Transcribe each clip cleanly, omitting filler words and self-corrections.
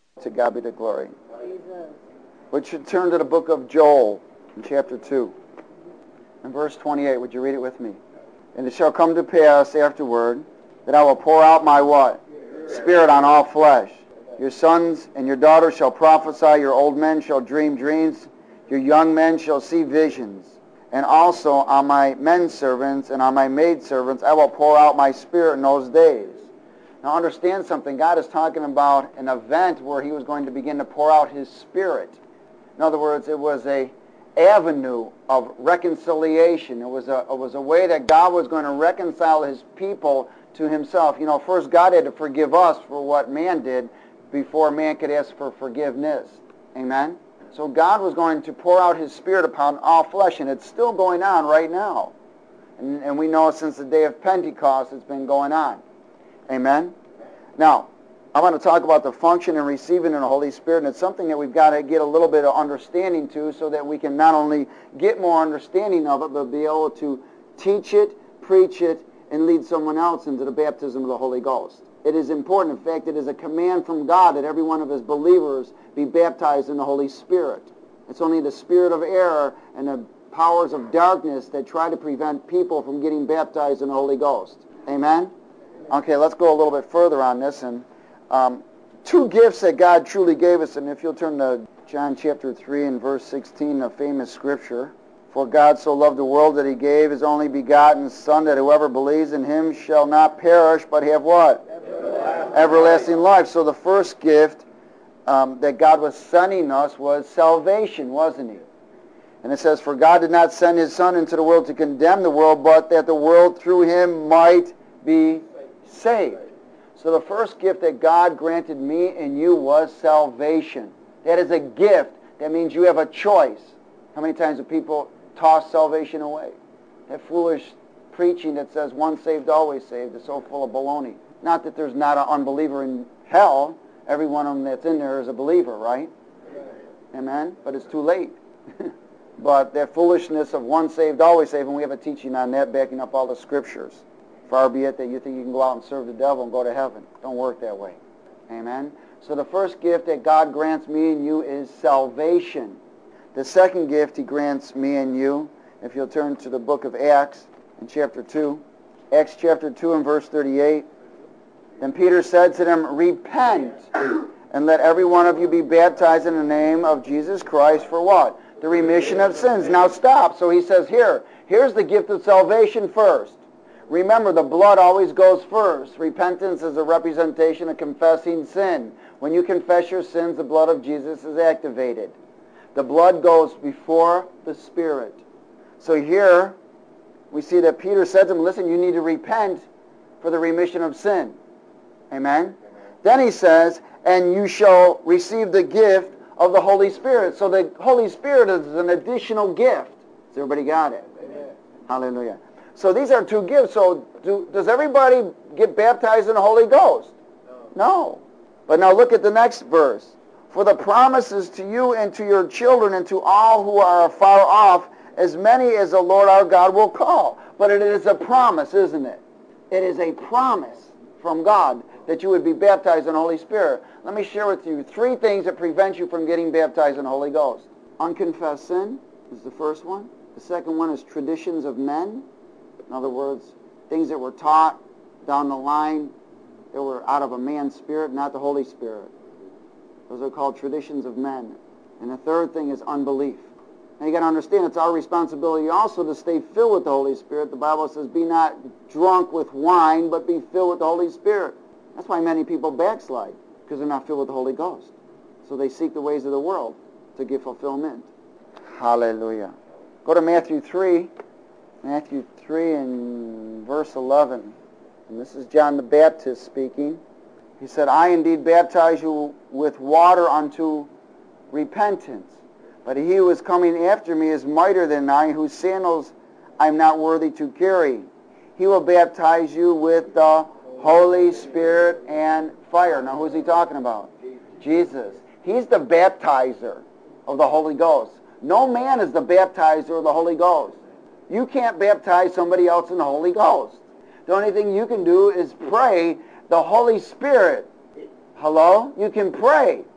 To God be the glory. We should turn to the book of Joel in chapter 2. In verse 28, would you read it with me? And it shall come to pass afterward that I will pour out my what? Spirit on all flesh. Your sons and your daughters shall prophesy, your old men shall dream dreams, your young men shall see visions. And also on my men servants and on my maid servants I will pour out my Spirit in those days. Now understand something. God is talking about an event where he was going to begin to pour out his Spirit. In other words, it was a avenue of reconciliation. It was a way that God was going to reconcile his people to himself. You know, first God had to forgive us for what man did before man could ask for forgiveness. Amen? So God was going to pour out his Spirit upon all flesh, and it's still going on right now. And we know since the day of Pentecost it's been going on. Amen? Now, I want to talk about the function and receiving of the Holy Spirit, and it's something that we've got to get a little bit of understanding to so that we can not only get more understanding of it, but be able to teach it, preach it, and lead someone else into the baptism of the Holy Ghost. It is important. In fact, it is a command from God that every one of his believers be baptized in the Holy Spirit. It's only the spirit of error and the powers of darkness that try to prevent people from getting baptized in the Holy Ghost. Amen? Okay, let's go a little bit further on this. And two gifts that God truly gave us, and if you'll turn to John chapter 3 and verse 16, a famous scripture. For God so loved the world that he gave his only begotten Son, that whoever believes in him shall not perish, but have what? Everlasting life. So the first gift that God was sending us was salvation, wasn't he? And it says, for God did not send his Son into the world to condemn the world, but that the world through him might be saved. So the first gift that God granted me and you was salvation. That is a gift. That means you have a choice. How many times do people toss salvation away? That foolish preaching that says once saved, always saved is so full of baloney. Not that there's not an unbeliever in hell. Every one of them that's in there is a believer, right? Amen? But it's too late. But that foolishness of once saved, always saved, and we have a teaching on that backing up all the scriptures. Far be it that you think you can go out and serve the devil and go to heaven. Don't work that way. Amen? So the first gift that God grants me and you is salvation. The second gift he grants me and you, if you'll turn to the book of Acts in chapter 2. Acts chapter 2 and verse 38. Then Peter said to them, repent, and let every one of you be baptized in the name of Jesus Christ for what? The remission of sins. Now stop. So he says here's the gift of salvation first. Remember, the blood always goes first. Repentance is a representation of confessing sin. When you confess your sins, the blood of Jesus is activated. The blood goes before the Spirit. So here, we see that Peter said to them, listen, you need to repent for the remission of sin. Amen? Then he says, and you shall receive the gift of the Holy Spirit. So the Holy Spirit is an additional gift. Has everybody got it? Amen. Hallelujah. So these are two gifts. So does everybody get baptized in the Holy Ghost? No. But now look at the next verse. For the promises to you and to your children and to all who are far off, as many as the Lord our God will call. But it is a promise, isn't it? It is a promise from God that you would be baptized in the Holy Spirit. Let me share with you three things that prevent you from getting baptized in the Holy Ghost. Unconfessed sin is the first one. The second one is traditions of men. In other words, things that were taught down the line that were out of a man's spirit, not the Holy Spirit. Those are called traditions of men. And the third thing is unbelief. Now you got to understand, it's our responsibility also to stay filled with the Holy Spirit. The Bible says, be not drunk with wine, but be filled with the Holy Spirit. That's why many people backslide, because they're not filled with the Holy Ghost. So they seek the ways of the world to get fulfillment. Hallelujah. Go to Matthew 3. Matthew 3 and verse 11. And this is John the Baptist speaking. He said, I indeed baptize you with water unto repentance. But he who is coming after me is mightier than I, whose sandals I am not worthy to carry. He will baptize you with the Holy Spirit and fire. Now who's he talking about? Jesus. He's the baptizer of the Holy Ghost. No man is the baptizer of the Holy Ghost. You can't baptize somebody else in the Holy Ghost. The only thing you can do is pray the Holy Spirit. Hello? You can pray.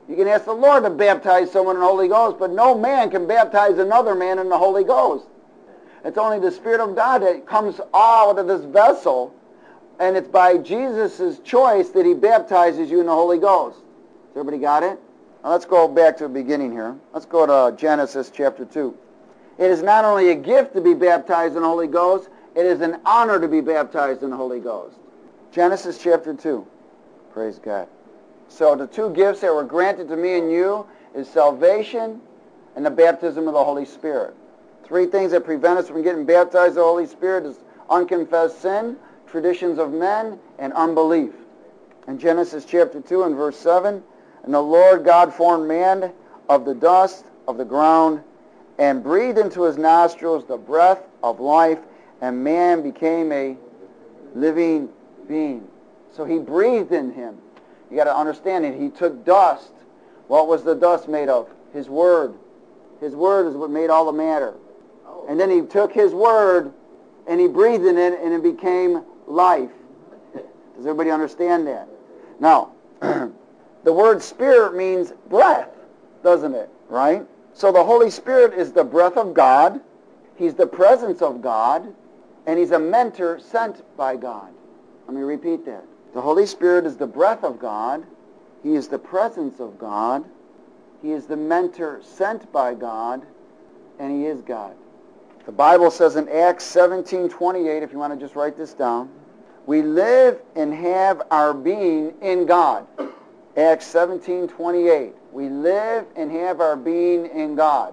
You can ask the Lord to baptize someone in the Holy Ghost, but no man can baptize another man in the Holy Ghost. It's only the Spirit of God that comes out of this vessel, and it's by Jesus' choice that he baptizes you in the Holy Ghost. Has everybody got it? Now let's go back to the beginning here. Let's go to Genesis chapter 2. It is not only a gift to be baptized in the Holy Ghost, it is an honor to be baptized in the Holy Ghost. Genesis chapter 2. Praise God. So the two gifts that were granted to me and you is salvation and the baptism of the Holy Spirit. Three things that prevent us from getting baptized in the Holy Spirit is unconfessed sin, traditions of men, and unbelief. In Genesis chapter 2 and verse 7, and the Lord God formed man of the dust of the ground and breathed into his nostrils the breath of life, and man became a living being. So he breathed in him. You got to understand it. He took dust. What was the dust made of? His Word. His Word is what made all the matter. And then he took his Word and he breathed in it and it became life. Does everybody understand that? Now, the word Spirit means breath, doesn't it? Right? So the Holy Spirit is the breath of God. He's the presence of God. And he's a mentor sent by God. Let me repeat that. The Holy Spirit is the breath of God. He is the presence of God. He is the mentor sent by God. And he is God. The Bible says in Acts 17:28, if you want to just write this down, we live and have our being in God. Acts 17:28. We live and have our being in God.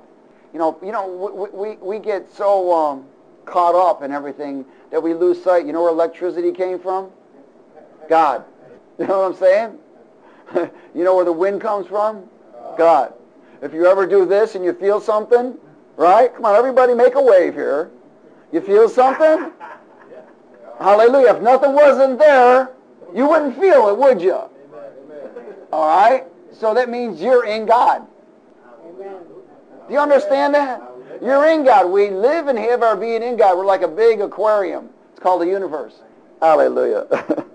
We get so caught up in everything that we lose sight. You know where electricity came from? God. You know what I'm saying? You know where the wind comes from? God. If you ever do this and you feel something, right? Come on, everybody make a wave here. You feel something? Hallelujah. If nothing wasn't there, you wouldn't feel it, would you? All right? So that means you're in God. Do you understand that? You're in God. We live and have our being in God. We're like a big aquarium. It's called the universe. Hallelujah.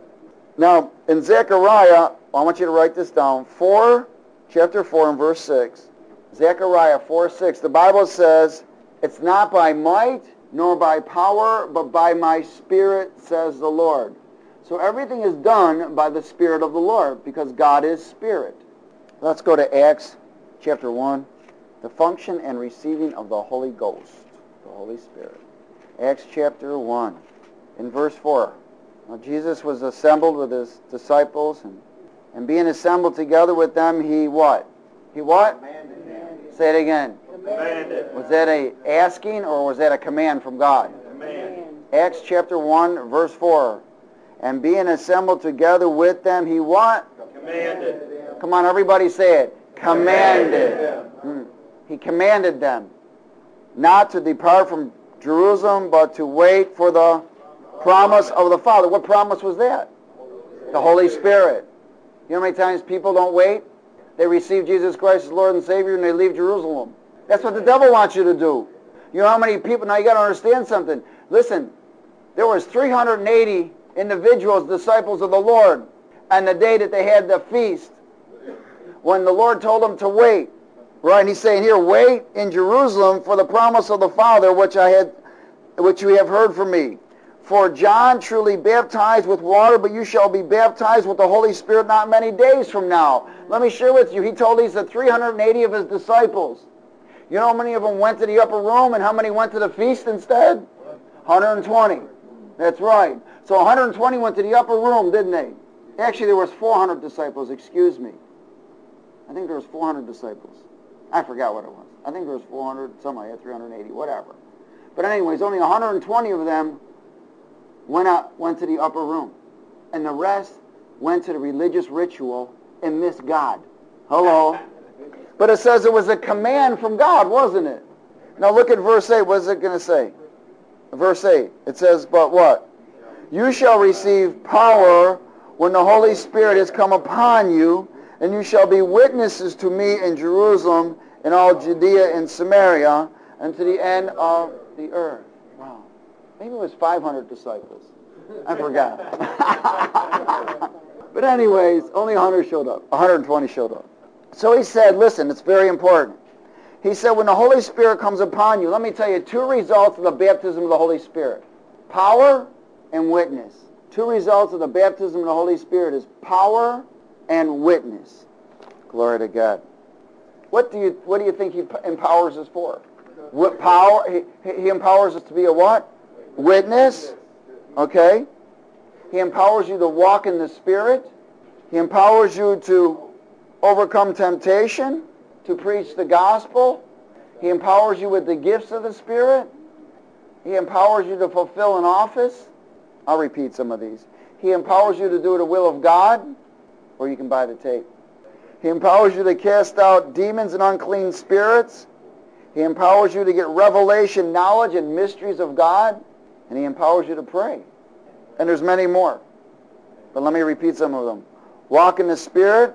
Now, in Zechariah, I want you to write this down, chapter 4 and verse 6. Zechariah 4:6. The Bible says, it's not by might nor by power, but by my Spirit, says the Lord. So everything is done by the Spirit of the Lord, because God is Spirit. Let's go to Acts chapter 1. The function and receiving of the Holy Ghost, the Holy Spirit. Acts chapter 1, in verse 4. Now Jesus was assembled with his disciples, and being assembled together with them, he what? He what? Commanded. Say it again. Commanded. Was that a asking or was that a command from God? Command. Acts chapter 1, verse 4. And being assembled together with them, he what? Commanded. Come on, everybody say it. Commanded. He commanded them not to depart from Jerusalem, but to wait for the promise of the Father. What promise was that? The Holy Spirit. You know how many times people don't wait? They receive Jesus Christ as Lord and Savior and they leave Jerusalem. That's what the devil wants you to do. You know how many people, now you got to understand something. Listen, there was 380 individuals, disciples of the Lord, on the day that they had the feast, when the Lord told them to wait. Right, and he's saying here, wait in Jerusalem for the promise of the Father, which you have heard from me. For John truly baptized with water, but you shall be baptized with the Holy Spirit not many days from now. Let me share with you, he told these 380 of his disciples. You know how many of them went to the upper room and how many went to the feast instead? 120. That's right. So 120 went to the upper room, didn't they? Actually, there was 400 disciples, excuse me. I think there was 400 disciples. I forgot what it was. I think there was 400, something like that, 380, whatever. But anyways, only 120 of them went to the upper room. And the rest went to the religious ritual and missed God. Hello? But it says it was a command from God, wasn't it? Now look at verse 8. What is it going to say? Verse 8. It says, but what? You shall receive power when the Holy Spirit has come upon you, and you shall be witnesses to me in Jerusalem, in all Judea and Samaria, and to the end of the earth. Wow. Maybe it was 500 disciples. I forgot. But anyways, only 100 showed up. 120 showed up. So he said, listen, it's very important. He said, when the Holy Spirit comes upon you, let me tell you two results of the baptism of the Holy Spirit. Power and witness. Two results of the baptism of the Holy Spirit is power and witness. Glory to God. What do you think he empowers us for? What power? He empowers us to be a what? Witness. Okay. He empowers you to walk in the Spirit. He empowers you to overcome temptation, to preach the gospel. He empowers you with the gifts of the Spirit. He empowers you to fulfill an office. I'll repeat some of these. He empowers you to do the will of God, or you can buy the tape. He empowers you to cast out demons and unclean spirits. He empowers you to get revelation, knowledge, and mysteries of God. And he empowers you to pray. And there's many more. But let me repeat some of them. Walk in the Spirit,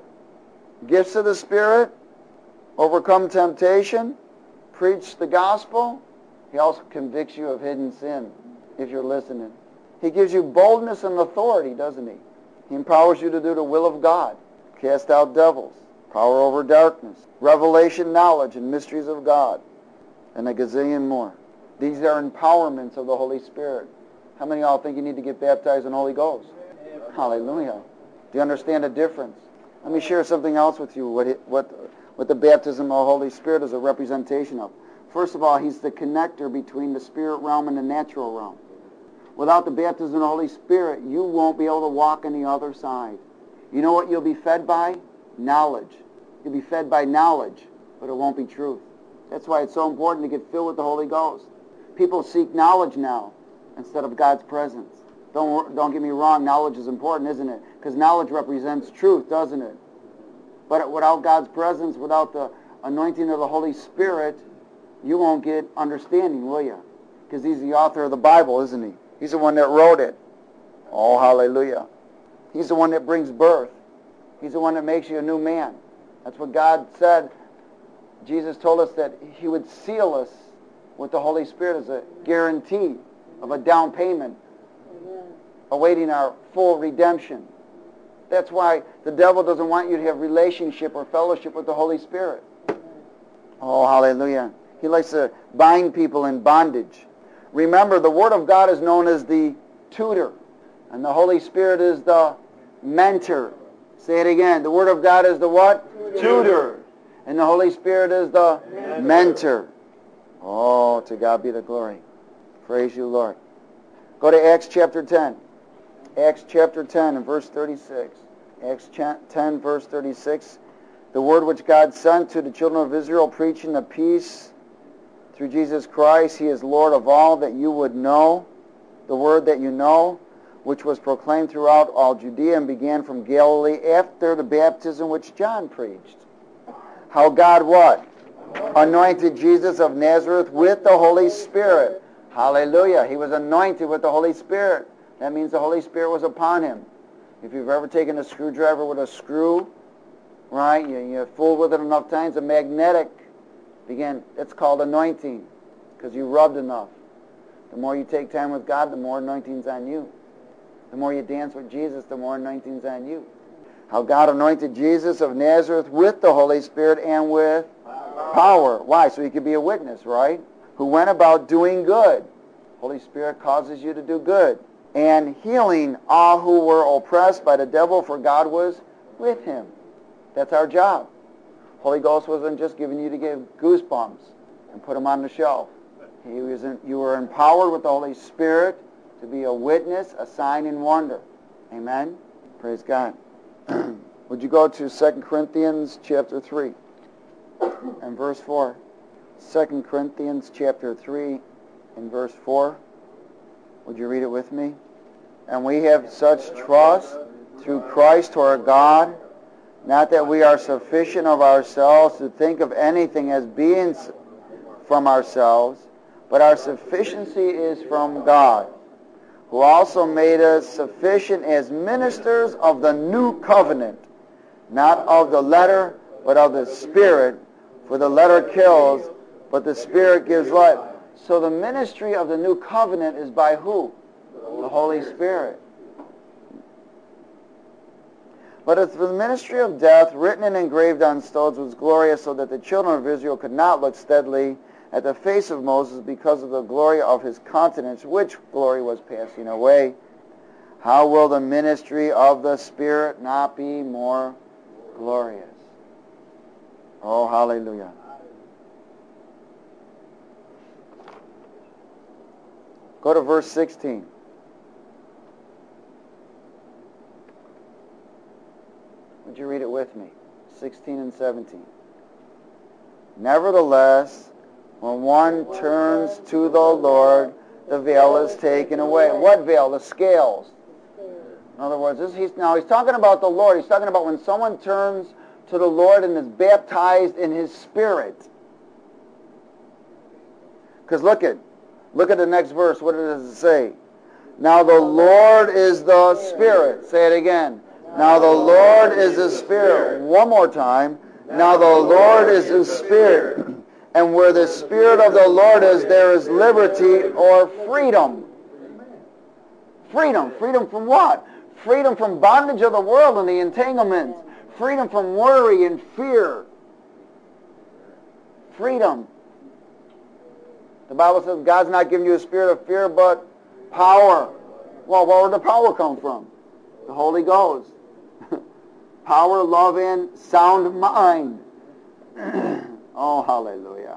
gifts of the Spirit, overcome temptation, preach the gospel. He also convicts you of hidden sin, if you're listening. He gives you boldness and authority, doesn't he? He empowers you to do the will of God, cast out devils, power over darkness, revelation, knowledge, and mysteries of God, and a gazillion more. These are empowerments of the Holy Spirit. How many of y'all think you need to get baptized in the Holy Ghost? Hallelujah. Do you understand the difference? Let me share something else with you, what the baptism of the Holy Spirit is a representation of. First of all, he's the connector between the spirit realm and the natural realm. Without the baptism of the Holy Spirit, you won't be able to walk on the other side. You know what you'll be fed by? Knowledge. You'll be fed by knowledge, but it won't be truth. That's why it's so important to get filled with the Holy Ghost. People seek knowledge now instead of God's presence. Don't get me wrong, knowledge is important, isn't it? Because knowledge represents truth, doesn't it? But without God's presence, without the anointing of the Holy Spirit, you won't get understanding, will you? Because he's the author of the Bible, isn't he? He's the one that wrote it. Oh, hallelujah. He's the one that brings birth. He's the one that makes you a new man. That's what God said. Jesus told us that he would seal us with the Holy Spirit as a guarantee of a down payment, awaiting our full redemption. That's why the devil doesn't want you to have relationship or fellowship with the Holy Spirit. Oh, hallelujah. He likes to bind people in bondage. Remember, the Word of God is known as the tutor, and the Holy Spirit is the mentor. Say it again. The Word of God is the what? Tutor. And the Holy Spirit is the mentor. Oh, to God be the glory. Praise you, Lord. Go to Acts chapter 10. Acts chapter 10 and verse 36. Acts 10 verse 36. The word which God sent to the children of Israel, preaching the peace through Jesus Christ. He is Lord of all, that you would know the word that you know, which was proclaimed throughout all Judea and began from Galilee after the baptism which John preached. How God what? Anointed Jesus of Nazareth with the Holy Spirit. Hallelujah. He was anointed with the Holy Spirit. That means the Holy Spirit was upon him. If you've ever taken a screwdriver with a screw, right, you fooled with it enough times, a magnetic it's called anointing, because you rubbed enough. The more you take time with God, the more anointing's on you. The more you dance with Jesus, the more anointing's on you. How God anointed Jesus of Nazareth with the Holy Spirit and with power. Why? So he could be a witness, right? Who went about doing good. Holy Spirit causes you to do good. And healing all who were oppressed by the devil, for God was with him. That's our job. Holy Ghost wasn't just giving you to give goosebumps and put them on the shelf. You were empowered with the Holy Spirit to be a witness, a sign and wonder. Amen? Praise God. Would you go to 2 Corinthians chapter 3 and verse 4? 2 Corinthians chapter 3 and verse 4. Would you read it with me? And we have such trust through Christ to our God, not that we are sufficient of ourselves to think of anything as being from ourselves, but our sufficiency is from God, who also made us sufficient as ministers of the new covenant, not of the letter, but of the Spirit. For the letter kills, but the Spirit gives life. So the ministry of the new covenant is by who? The Holy Spirit. But if the ministry of death, written and engraved on stones, was glorious, so that the children of Israel could not look steadily at the face of Moses because of the glory of his countenance, which glory was passing away, how will the ministry of the Spirit not be more glorious? Oh, hallelujah. Go to verse 16. Would you read it with me? 16 and 17. Nevertheless, when one turns to the Lord, the veil is taken away. What veil? The scales. In other words, he's talking about the Lord. He's talking about when someone turns to the Lord and is baptized in His Spirit. Because look at the next verse. What does it say? Now the Lord is the Spirit. Say it again. Now the Lord is the Spirit. One more time. Now the Lord is the Spirit. And where the Spirit of the Lord is, there is liberty or freedom. Freedom. Freedom from what? Freedom from bondage of the world and the entanglements. Freedom from worry and fear. Freedom. The Bible says God's not giving you a spirit of fear, but power. Well, where would the power come from? The Holy Ghost. Power, love, and sound mind. Oh, hallelujah.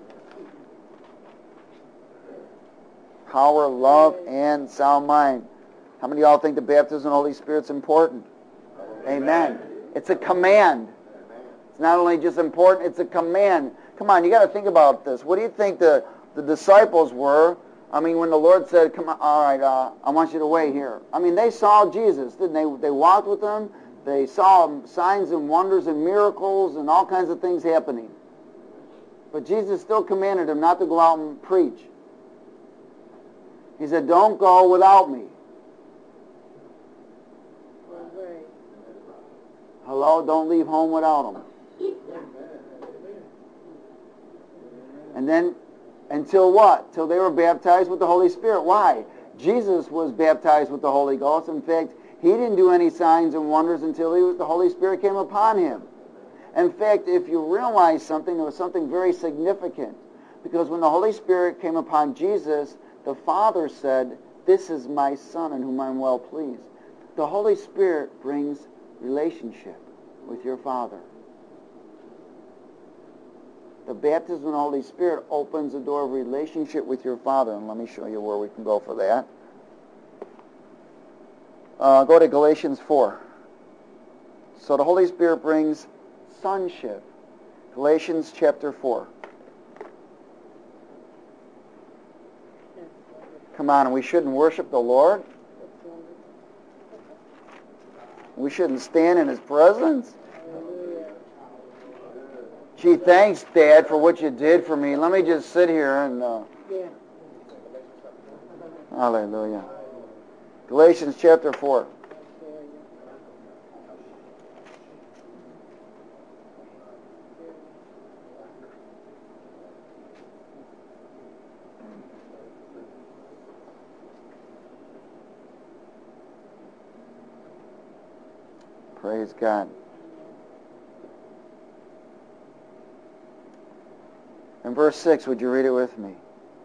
Power, love, and sound mind. How many of y'all think the baptism of the Holy Spirit's important? Amen. It's a command. It's not only just important, it's a command. Come on, you got to think about this. What do you think the disciples were? I mean, when the Lord said, "Come on, all right, I want you to wait here." I mean, they saw Jesus, didn't they? They walked with Him. They saw signs and wonders and miracles and all kinds of things happening. But Jesus still commanded them not to go out and preach. He said, "Don't go without me." Hello? Don't leave home without Him. And then, until what? Till they were baptized with the Holy Spirit. Why? Jesus was baptized with the Holy Ghost. In fact, He didn't do any signs and wonders until the Holy Spirit came upon Him. In fact, if you realize something, it was something very significant. Because when the Holy Spirit came upon Jesus, the Father said, "This is my Son in whom I am well pleased." The Holy Spirit brings relationship with your Father. The baptism of the Holy Spirit opens the door of relationship with your Father. And let me show you where we can go for that. Go to Galatians 4. So the Holy Spirit brings sonship. Galatians chapter 4. Come on, we shouldn't worship the Lord? We shouldn't stand in His presence? Gee, thanks, Dad, for what you did for me. Let me just sit here and... Hallelujah. Galatians chapter 4. Praise God. In verse 6, would you read it with me?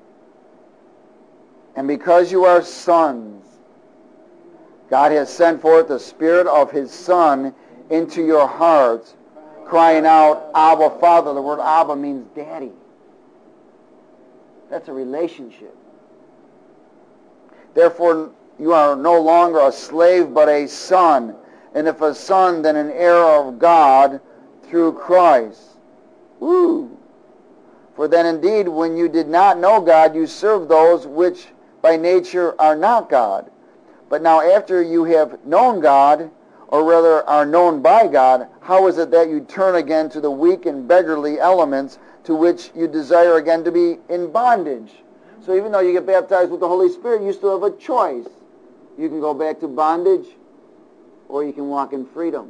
And because you are sons, God has sent forth the Spirit of His Son into your hearts, crying out, "Abba, Father." The word Abba means daddy. That's a relationship. Therefore, you are no longer a slave, but a son. And if a son, then an heir of God through Christ. Woo! For then indeed, when you did not know God, you served those which by nature are not God. But now after you have known God, or rather are known by God, how is it that you turn again to the weak and beggarly elements to which you desire again to be in bondage? So even though you get baptized with the Holy Spirit, you still have a choice. You can go back to bondage, or you can walk in freedom.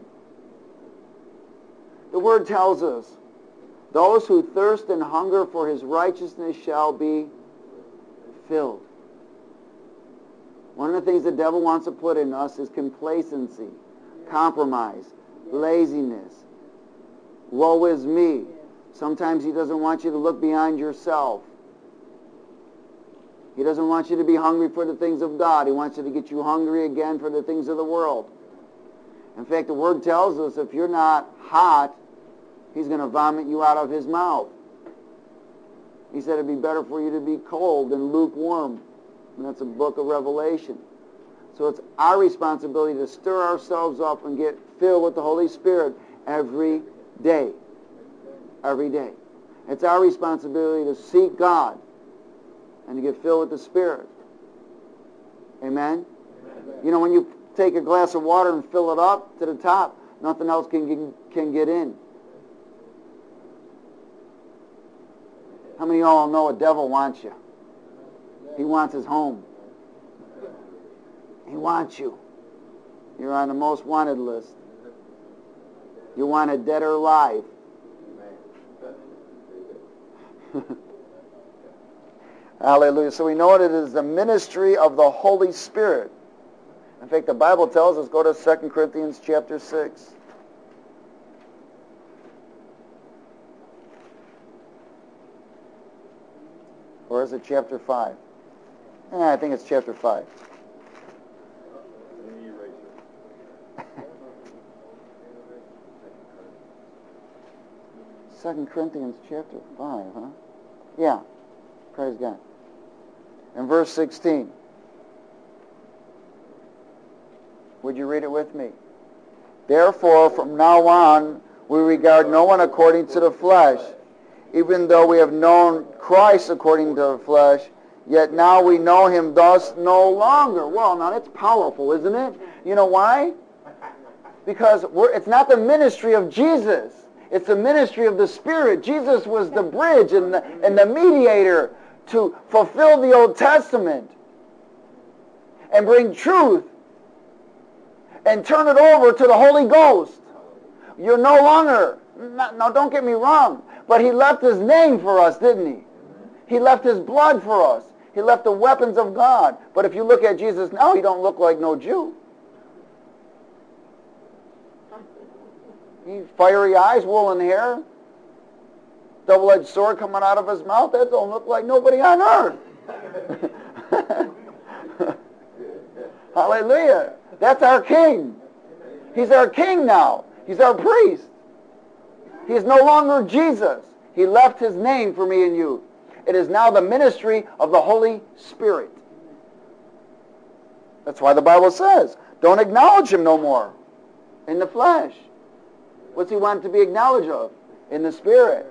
The Word tells us, those who thirst and hunger for His righteousness shall be filled. One of the things the devil wants to put in us is complacency. compromise, laziness, woe is me. Sometimes he doesn't want you to look beyond yourself. He doesn't want you to be hungry for the things of God. He wants you to get you hungry again for the things of the world. In fact, the Word tells us if you're not hot, he's going to vomit you out of his mouth. He said it'd be better for you to be cold than lukewarm. And that's a book of Revelation. So it's our responsibility to stir ourselves up and get filled with the Holy Spirit every day. Every day. It's our responsibility to seek God and to get filled with the Spirit. Amen? You know, when you take a glass of water and fill it up to the top, nothing else can get in. How many of y'all know a devil wants you? He wants his home. He wants you. You're on the most wanted list. You're wanted dead or alive. Hallelujah. So we know it is the ministry of the Holy Spirit. In fact, the Bible tells us, go to 2 Corinthians chapter 6. Or is it chapter 5? I think it's chapter 5. 2 Corinthians chapter 5, huh? Yeah. Praise God. In verse 16. Would you read it with me? Therefore, from now on, we regard no one according to the flesh. Even though we have known Christ according to the flesh, yet now we know him thus no longer. Well, now that's powerful, isn't it? You know why? Because it's not the ministry of Jesus. It's the ministry of the Spirit. Jesus was the bridge and the mediator to fulfill the Old Testament and bring truth and turn it over to the Holy Ghost. You're no longer, now don't get me wrong, but he left his name for us, didn't he? He left his blood for us. He left the weapons of God. But if you look at Jesus now, he don't look like no Jew. He fiery eyes, woolen hair, double-edged sword coming out of his mouth. That don't look like nobody on earth. Hallelujah. That's our king. He's our king now. He's our priest. He is no longer Jesus. He left his name for me and you. It is now the ministry of the Holy Spirit. That's why the Bible says, don't acknowledge him no more in the flesh. What's he want to be acknowledged of? In the Spirit.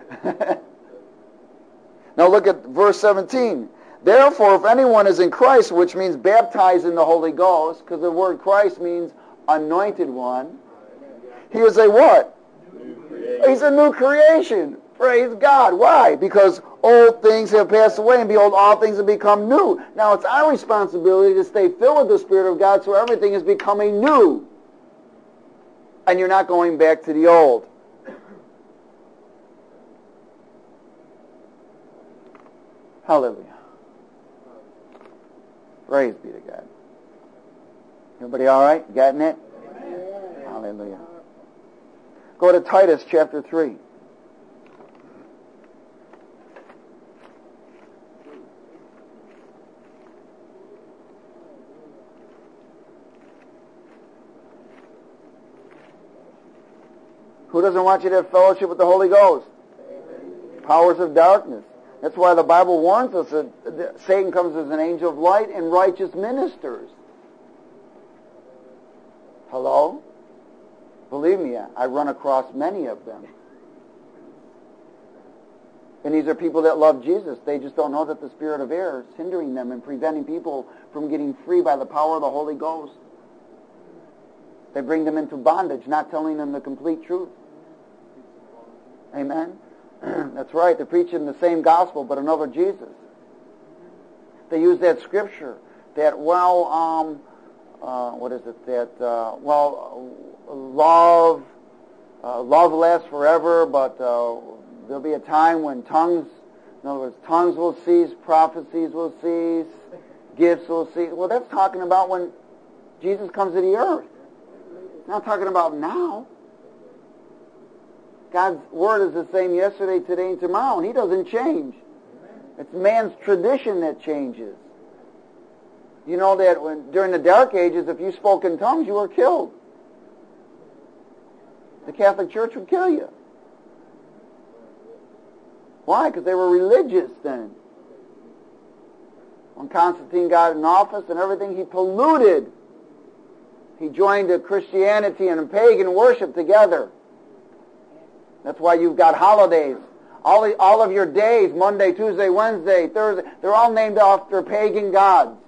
Now look at verse 17. Therefore, if anyone is in Christ, which means baptized in the Holy Ghost, because the word Christ means anointed one, he is a what? He's a new creation. Praise God. Why? Because old things have passed away, and behold, all things have become new. Now, it's our responsibility to stay filled with the Spirit of God so everything is becoming new. And you're not going back to the old. Hallelujah. Praise be to God. Everybody all right? Getting it? Amen. Hallelujah. Go to Titus chapter 3. Who doesn't want you to have fellowship with the Holy Ghost? Amen. Powers of darkness. That's why the Bible warns us that Satan comes as an angel of light and righteous ministers. Hello? Believe me, I run across many of them. And these are people that love Jesus. They just don't know that the spirit of error is hindering them and preventing people from getting free by the power of the Holy Ghost. They bring them into bondage, not telling them the complete truth. Amen? That's right. They're preaching the same gospel, but another Jesus. They use that scripture that, love lasts forever, but there'll be a time when tongues will cease, prophecies will cease, gifts will cease. Well, that's talking about when Jesus comes to the earth. I'm not talking about now. God's Word is the same yesterday, today, and tomorrow, and He doesn't change. It's man's tradition that changes. You know that during the Dark Ages, if you spoke in tongues, you were killed. The Catholic Church would kill you. Why? Because they were religious then. When Constantine got in office and everything, he polluted. He joined Christianity and pagan worship together. That's why you've got holidays. All of your days, Monday, Tuesday, Wednesday, Thursday, they're all named after pagan gods.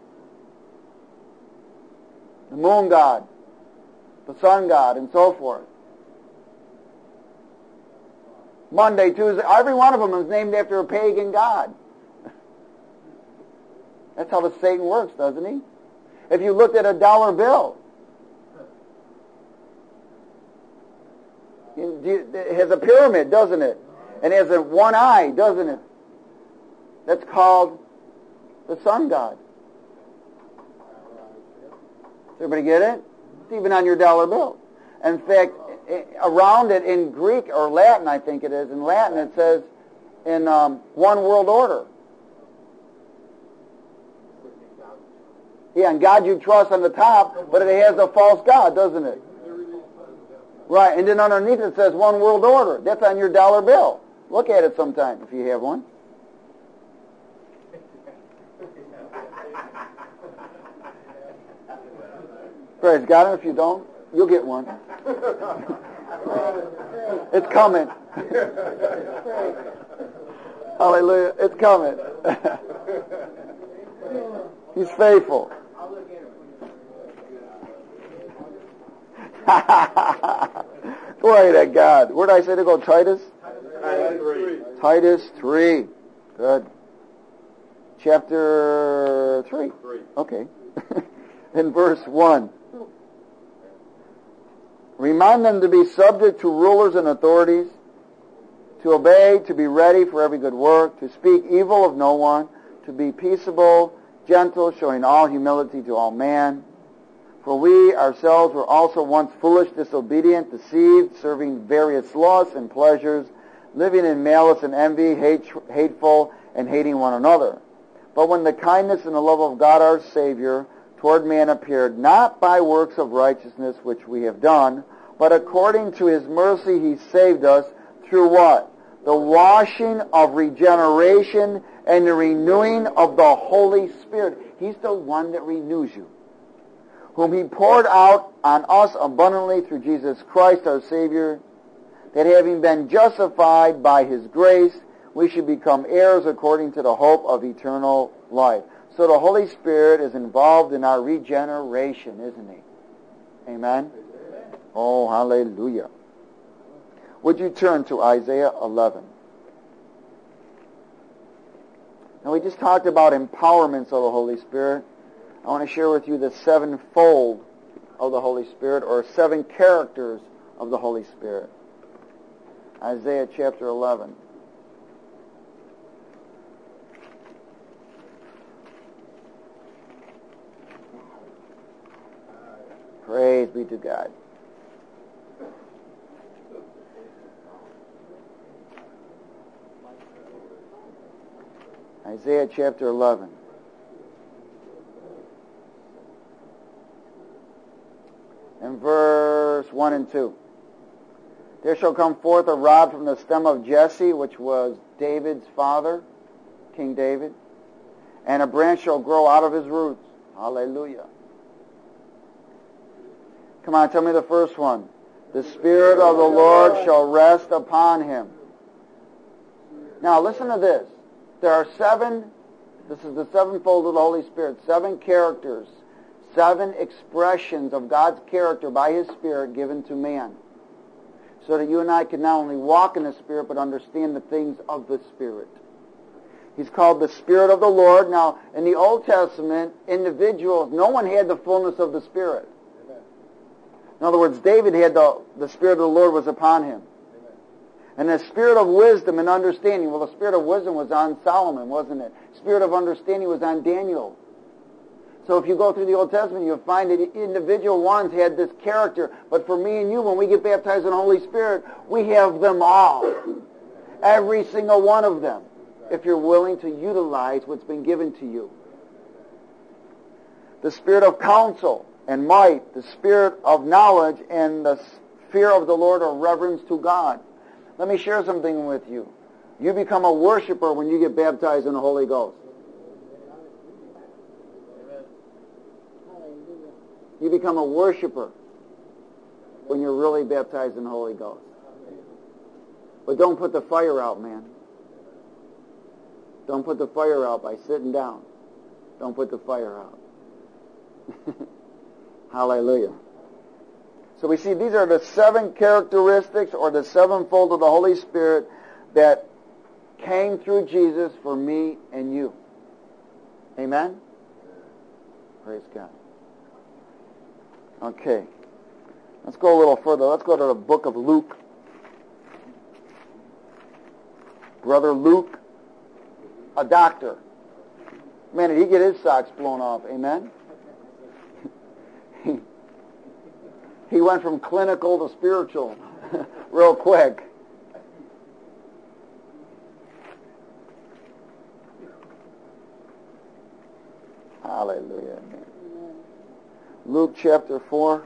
The moon god, the sun god, and so forth. Monday, Tuesday, every one of them is named after a pagan god. That's how the Satan works, doesn't he? If you looked at a dollar bill, it has a pyramid, doesn't it? And it has a one eye, doesn't it? That's called the sun god. Does everybody get it? It's even on your dollar bill. In fact, around it in Greek or Latin, I think it is. In Latin, it says in one world order. Yeah, and God you trust on the top, but it has a false god, doesn't it? Right, and then underneath it says one world order. That's on your dollar bill. Look at it sometime if you have one. Praise God, and if you don't, you'll get one. It's coming. Hallelujah, it's coming. He's faithful. Glory to God. Where did I say to go? Titus? Titus 3. Good. Chapter 3. Okay. In verse 1. Remind them to be subject to rulers and authorities, to obey, to be ready for every good work, to speak evil of no one, to be peaceable, gentle, showing all humility to all men. For we ourselves were also once foolish, disobedient, deceived, serving various lusts and pleasures, living in malice and envy, hateful, and hating one another. But when the kindness and the love of God our Savior toward man appeared, not by works of righteousness which we have done, but according to His mercy He saved us through what? The washing of regeneration and the renewing of the Holy Spirit. He's the one that renews you, whom He poured out on us abundantly through Jesus Christ our Savior, that having been justified by His grace, we should become heirs according to the hope of eternal life. So the Holy Spirit is involved in our regeneration, isn't He? Amen? Oh, hallelujah. Would you turn to Isaiah 11? Now, we just talked about empowerments of the Holy Spirit. I want to share with you the sevenfold of the Holy Spirit, or 7 characters of the Holy Spirit. Isaiah chapter 11. Praise be to God. Isaiah chapter 11. And verse 1 and 2. There shall come forth a rod from the stem of Jesse, which was David's father, King David, and a branch shall grow out of his roots. Hallelujah. Come on, tell me the first one. The Spirit of the Lord shall rest upon him. Now, listen to this. There are 7, this is the sevenfold of the Holy Spirit, 7 characters, 7 expressions of God's character by His Spirit given to man, so that you and I can not only walk in the Spirit, but understand the things of the Spirit. He's called the Spirit of the Lord. Now, in the Old Testament, individuals, no one had the fullness of the Spirit. In other words, David had the Spirit of the Lord was upon him. And the Spirit of wisdom and understanding, well, the Spirit of wisdom was on Solomon, wasn't it? Spirit of understanding was on Daniel. So if you go through the Old Testament, you'll find that individual ones had this character. But for me and you, when we get baptized in the Holy Spirit, we have them all. Every single one of them. If you're willing to utilize what's been given to you. The spirit of counsel and might, the spirit of knowledge, and the fear of the Lord or reverence to God. Let me share something with you. You become a worshiper when you get baptized in the Holy Ghost. You become a worshiper when you're really baptized in the Holy Ghost. But don't put the fire out, man. Don't put the fire out by sitting down. Don't put the fire out. Hallelujah. So we see these are the 7 characteristics or the sevenfold of the Holy Spirit that came through Jesus for me and you. Amen? Praise God. Okay. Let's go a little further. Let's go to the book of Luke. Brother Luke, a doctor. Man, did he get his socks blown off? Amen? He went from clinical to spiritual real quick. Hallelujah. Luke chapter 4.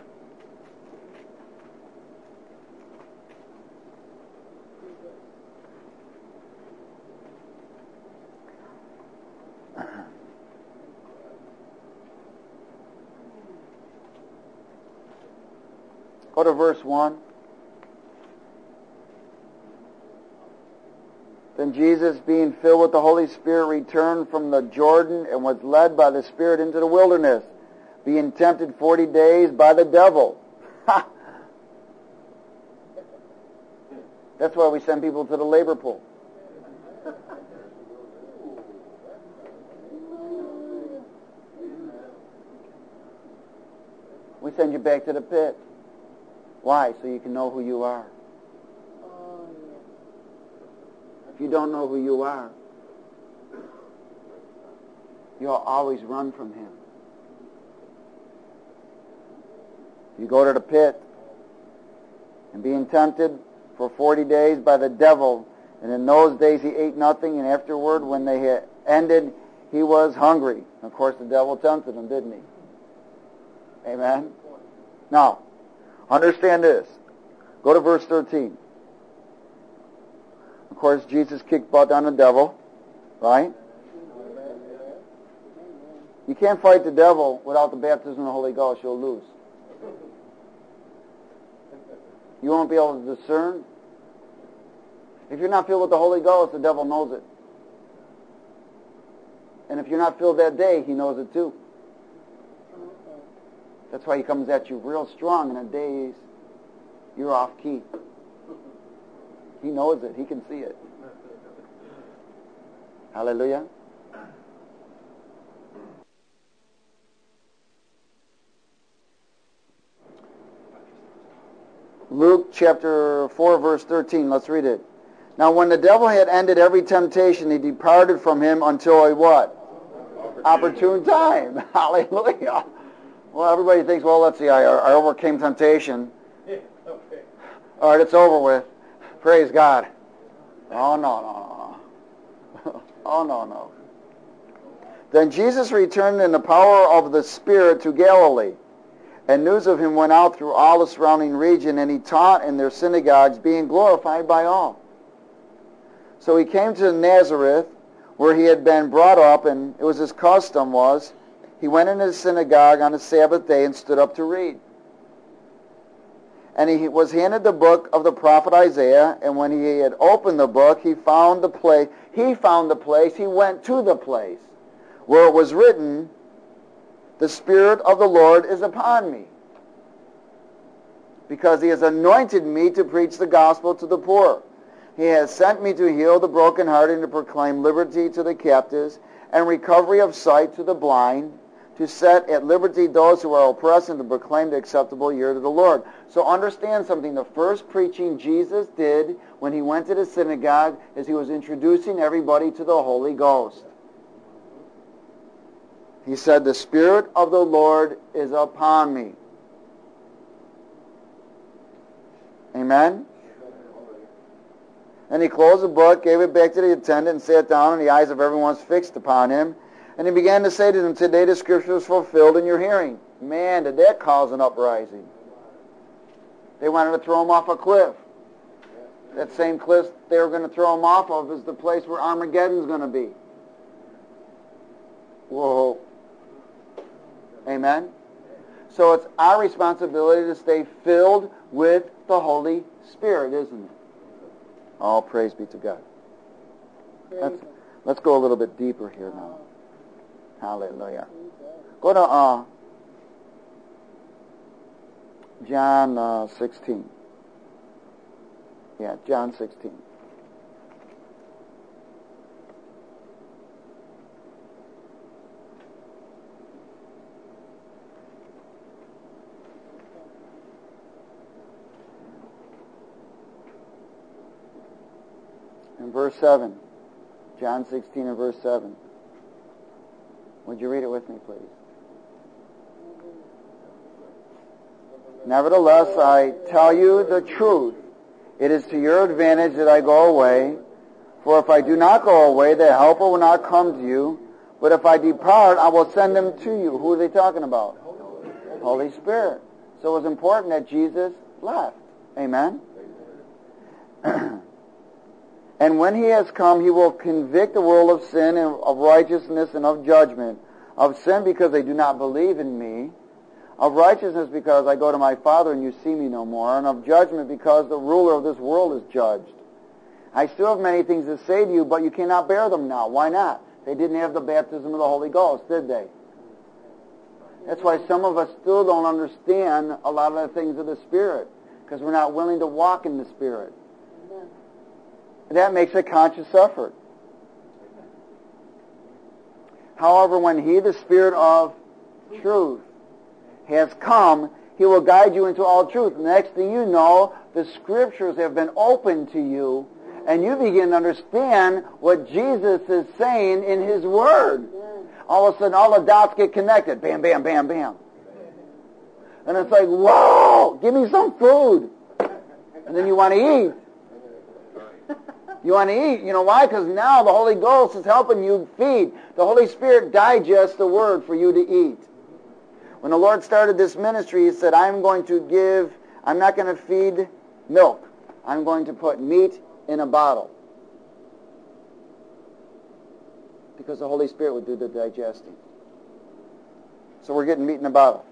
Go to verse 1. Then Jesus, being filled with the Holy Spirit, returned from the Jordan and was led by the Spirit into the wilderness, being tempted 40 days by the devil. That's why we send people to the labor pool. We send you back to the pit. Why? So you can know who you are. If you don't know who you are, you'll always run from Him. You go to the pit and being tempted for 40 days by the devil, and in those days he ate nothing, and afterward, when they had ended, he was hungry. Of course, the devil tempted him, didn't he? Amen? Now, understand this. Go to verse 13. Of course, Jesus kicked butt on the devil, right? You can't fight the devil without the baptism of the Holy Ghost. You'll lose. You won't be able to discern. If you're not filled with the Holy Ghost, the devil knows it. And if you're not filled that day, he knows it too. That's why he comes at you real strong in a days you're off key. He knows it. He can see it. Hallelujah. Luke chapter 4, verse 13. Let's read it. Now when the devil had ended every temptation, he departed from him until a what? Opportune time. Hallelujah. Well, everybody thinks, well, let's see, I overcame temptation. All right, it's over with. Praise God. Oh, no. Oh, no. Then Jesus returned in the power of the Spirit to Galilee, and news of him went out through all the surrounding region, and he taught in their synagogues, being glorified by all. So he came to Nazareth, where he had been brought up, and it was his custom was, he went into the synagogue on the Sabbath day and stood up to read. And he was handed the book of the prophet Isaiah, and when he had opened the book, he found the place, he went to the place where it was written, the Spirit of the Lord is upon me, because he has anointed me to preach the gospel to the poor. He has sent me to heal the brokenhearted and to proclaim liberty to the captives and recovery of sight to the blind, to set at liberty those who are oppressed, and to proclaim the acceptable year to the Lord. So understand something. The first preaching Jesus did when he went to the synagogue is he was introducing everybody to the Holy Ghost. He said, the Spirit of the Lord is upon me. Amen? And he closed the book, gave it back to the attendant, and sat down, and the eyes of everyone was fixed upon him. And he began to say to them, today the Scripture is fulfilled in your hearing. Man, did that cause an uprising. They wanted to throw him off a cliff. That same cliff they were going to throw him off of is the place where Armageddon's going to be. Whoa. Amen? So it's our responsibility to stay filled with the Holy Spirit, isn't it? All praise be to God. Let's go a little bit deeper here now. Hallelujah. Go to John 16. Yeah, John 16. In verse 7. John 16 and verse 7. Would you read it with me, please? Nevertheless, I tell you the truth. It is to your advantage that I go away. For if I do not go away, the Helper will not come to you. But if I depart, I will send him to you. Who are they talking about? Holy Spirit. So it was important that Jesus left. Amen? And when he has come, he will convict the world of sin and of righteousness and of judgment. Of sin because they do not believe in me. Of righteousness because I go to my Father and you see me no more. And of judgment because the ruler of this world is judged. I still have many things to say to you, but you cannot bear them now. Why not? They didn't have the baptism of the Holy Ghost, did they? That's why some of us still don't understand a lot of the things of the Spirit. Because we're not willing to walk in the Spirit. That makes a conscious effort. However, when he, the Spirit of truth, has come, he will guide you into all truth. The next thing you know, the Scriptures have been opened to you, and you begin to understand what Jesus is saying in his Word. All of a sudden, all the dots get connected. Bam, bam, bam, bam. And it's like, whoa, give me some food. And then you want to eat. You want to eat. You know why? Because now the Holy Ghost is helping you feed. The Holy Spirit digests the Word for you to eat. When the Lord started this ministry, he said, I'm not going to feed milk. I'm going to put meat in a bottle. Because the Holy Spirit would do the digesting. So we're getting meat in a bottle.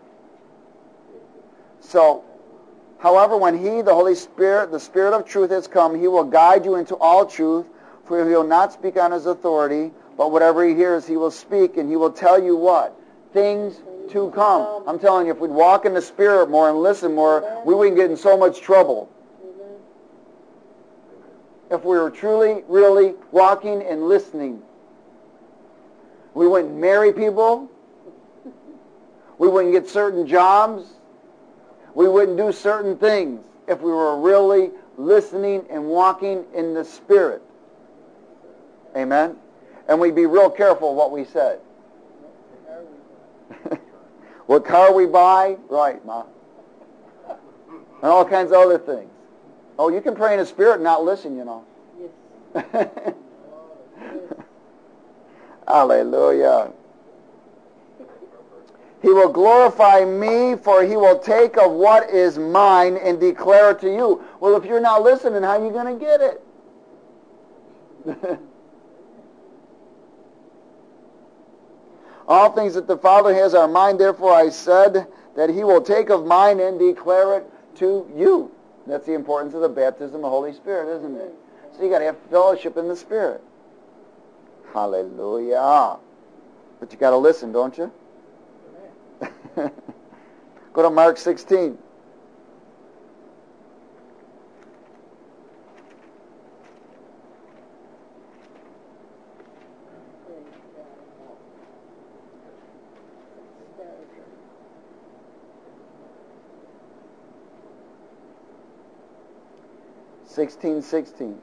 So, however, when he, the Holy Spirit, the Spirit of truth has come, he will guide you into all truth, for he will not speak on his authority, but whatever he hears, he will speak, and he will tell you what? Things to come. I'm telling you, if we'd walk in the Spirit more and listen more, we wouldn't get in so much trouble. If we were truly, really walking and listening. We wouldn't marry people. We wouldn't get certain jobs. We wouldn't do certain things if we were really listening and walking in the Spirit. Amen? And we'd be real careful what we said. What car we buy? Right, Ma. And all kinds of other things. Oh, you can pray in the Spirit and not listen, you know. Yes. Hallelujah. He will glorify me, for he will take of what is mine and declare it to you. Well, if you're not listening, how are you going to get it? All things that the Father has are mine, therefore I said that he will take of mine and declare it to you. That's the importance of the baptism of the Holy Spirit, isn't it? So you got to have fellowship in the Spirit. Hallelujah. But you got to listen, don't you? Go to Mark 16. (16:16).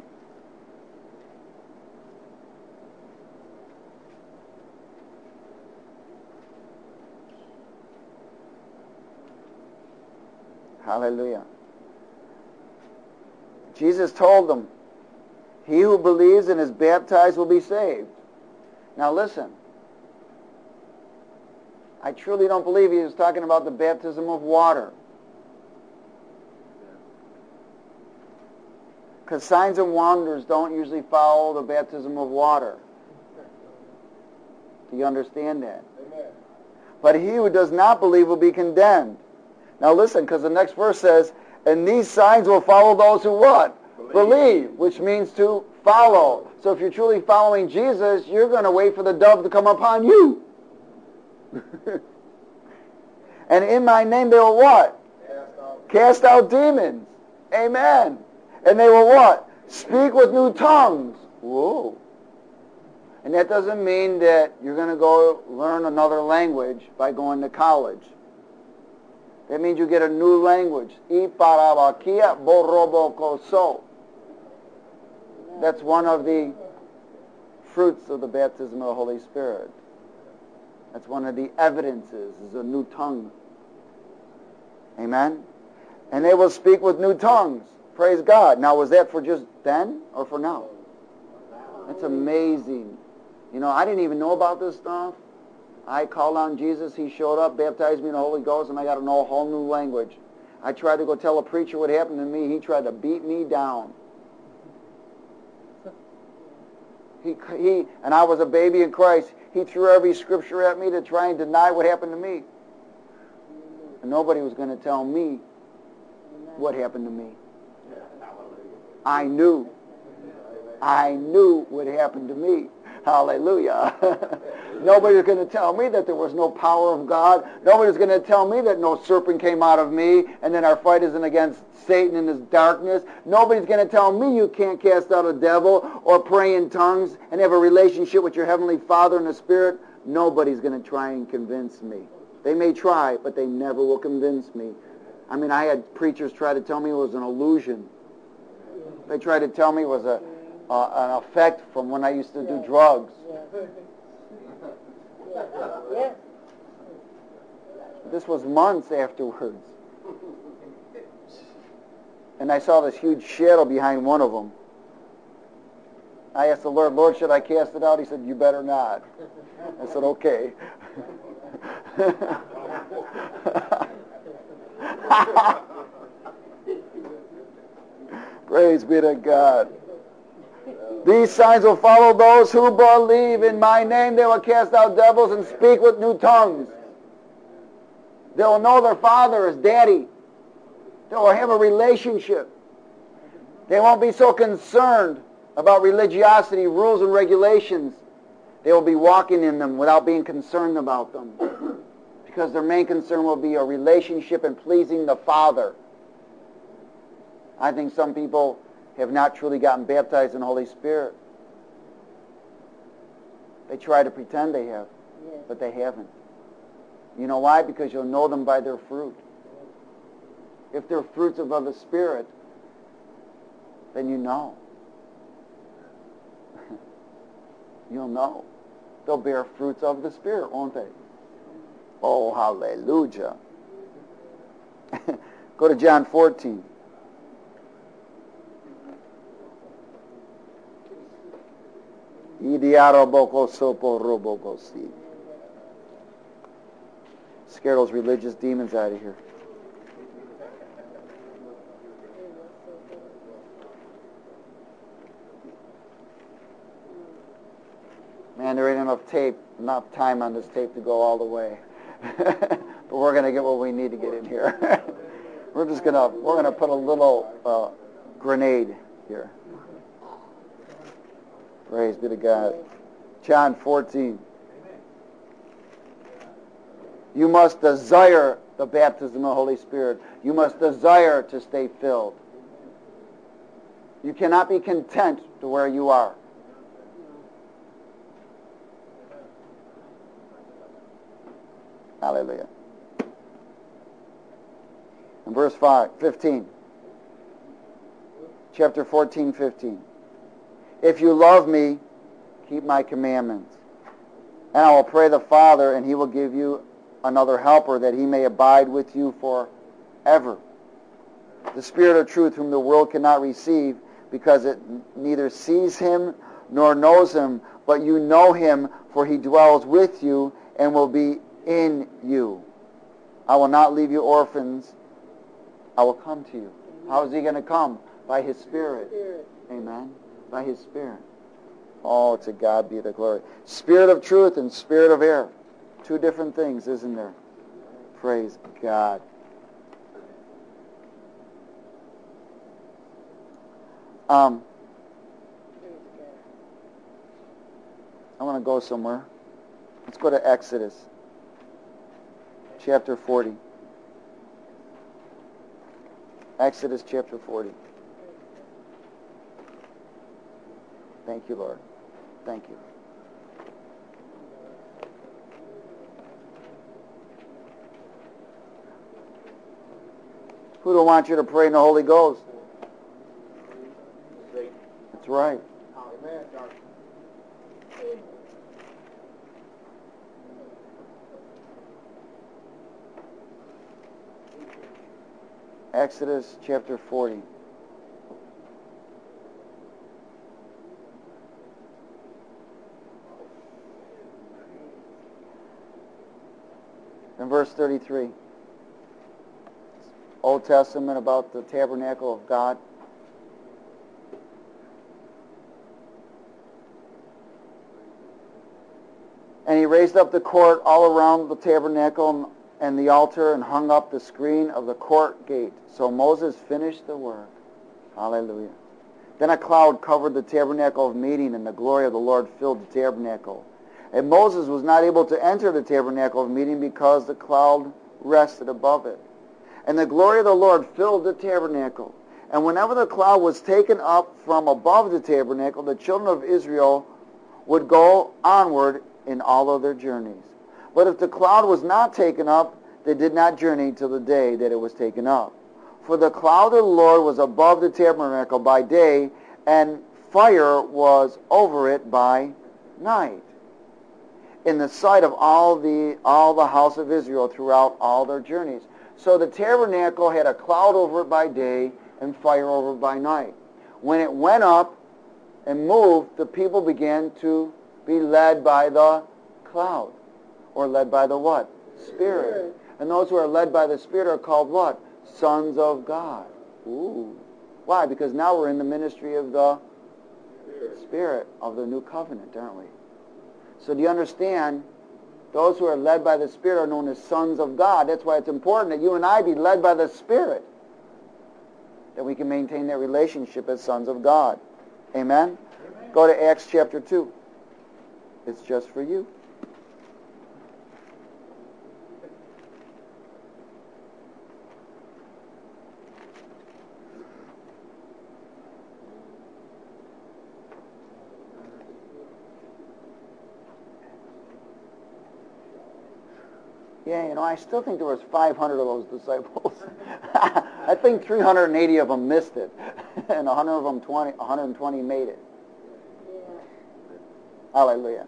Hallelujah. Jesus told them, he who believes and is baptized will be saved. Now listen. I truly don't believe he was talking about the baptism of water. Because signs and wonders don't usually follow the baptism of water. Do you understand that? Amen. But he who does not believe will be condemned. Now listen, because the next verse says, and these signs will follow those who what? Believe, which means to follow. So if you're truly following Jesus, you're going to wait for the dove to come upon you. And in my name they will what? Cast out demons. Amen. And they will what? Speak with new tongues. Whoa. And that doesn't mean that you're going to go learn another language by going to college. That means you get a new language. That's one of the fruits of the baptism of the Holy Spirit. That's one of the evidences, is a new tongue. Amen? And they will speak with new tongues. Praise God. Now, was that for just then or for now? That's amazing. You know, I didn't even know about this stuff. I called on Jesus. He showed up, baptized me in the Holy Ghost, and I got to know a whole new language. I tried to go tell a preacher what happened to me. He tried to beat me down. And I was a baby in Christ. He threw every scripture at me to try and deny what happened to me. And nobody was going to tell me what happened to me. I knew what happened to me. Hallelujah. Nobody's going to tell me that there was no power of God. Nobody's going to tell me that no serpent came out of me and then our fight isn't against Satan and his darkness. Nobody's going to tell me you can't cast out a devil or pray in tongues and have a relationship with your Heavenly Father in the Spirit. Nobody's going to try and convince me. They may try, but they never will convince me. I mean, I had preachers try to tell me it was an illusion. They tried to tell me it was an effect from when I used to do drugs. This was months afterwards. And I saw this huge shadow behind one of them. I asked the Lord, should I cast it out? He said, you better not. I said, okay. Praise be to God. These signs will follow those who believe. In my name they will cast out devils and speak with new tongues. They will know their Father as Daddy. They will have a relationship. They won't be so concerned about religiosity, rules, and regulations. They will be walking in them without being concerned about them. Because their main concern will be a relationship and pleasing the Father. I think some people have not truly gotten baptized in the Holy Spirit. They try to pretend they have, but they haven't. You know why? Because you'll know them by their fruit. If they're fruits of the Spirit, then you know. You'll know. They'll bear fruits of the Spirit, won't they? Oh, hallelujah. Go to John 14. Scare those religious demons out of here. Man, there ain't enough time on this tape to go all the way. But we're going to get what we need to get in here. we're going to put a little grenade here. Praise be to God. John 14. You must desire the baptism of the Holy Spirit. You must desire to stay filled. You cannot be content to where you are. Hallelujah. And verse 15. Chapter 14, 15. If you love me, keep my commandments. And I will pray the Father, and he will give you another helper, that he may abide with you forever. the Spirit of truth, whom the world cannot receive, because it neither sees him nor knows him, but you know him, for he dwells with you and will be in you. I will not leave you orphans. I will come to you. How is he going to come? By his Spirit. Amen. By his Spirit. Oh, to God be the glory. Spirit of truth and spirit of error. Two different things, isn't there? Praise God. I want to go somewhere. Let's go to Exodus chapter 40. Exodus chapter 40. Thank you, Lord. Thank you. Who don't want you to pray in the Holy Ghost? That's right. Amen. Exodus chapter 40. And verse 33. Old Testament about the tabernacle of God. And he raised up the court all around the tabernacle and the altar and hung up the screen of the court gate. So Moses finished the work. Hallelujah. Then a cloud covered the tabernacle of meeting, and the glory of the Lord filled the tabernacle. And Moses was not able to enter the tabernacle of meeting because the cloud rested above it. And the glory of the Lord filled the tabernacle. And whenever the cloud was taken up from above the tabernacle, the children of Israel would go onward in all of their journeys. But if the cloud was not taken up, they did not journey till the day that it was taken up. For the cloud of the Lord was above the tabernacle by day, and fire was over it by night, in the sight of all the house of Israel throughout all their journeys. So the tabernacle had a cloud over it by day and fire over it by night. When it went up and moved, the people began to be led by the cloud. Or led by the what? Spirit. And those who are led by the Spirit are called what? Sons of God. Ooh. Why? Because now we're in the ministry of the Spirit of the new covenant, aren't we? So do you understand? Those who are led by the Spirit are known as sons of God. That's why it's important that you and I be led by the Spirit, that we can maintain that relationship as sons of God. Amen? Amen. Go to Acts chapter 2. It's just for you. Yeah, I still think there was 500 of those disciples. I think 380 of them missed it, and 120 made it. Yeah. Hallelujah.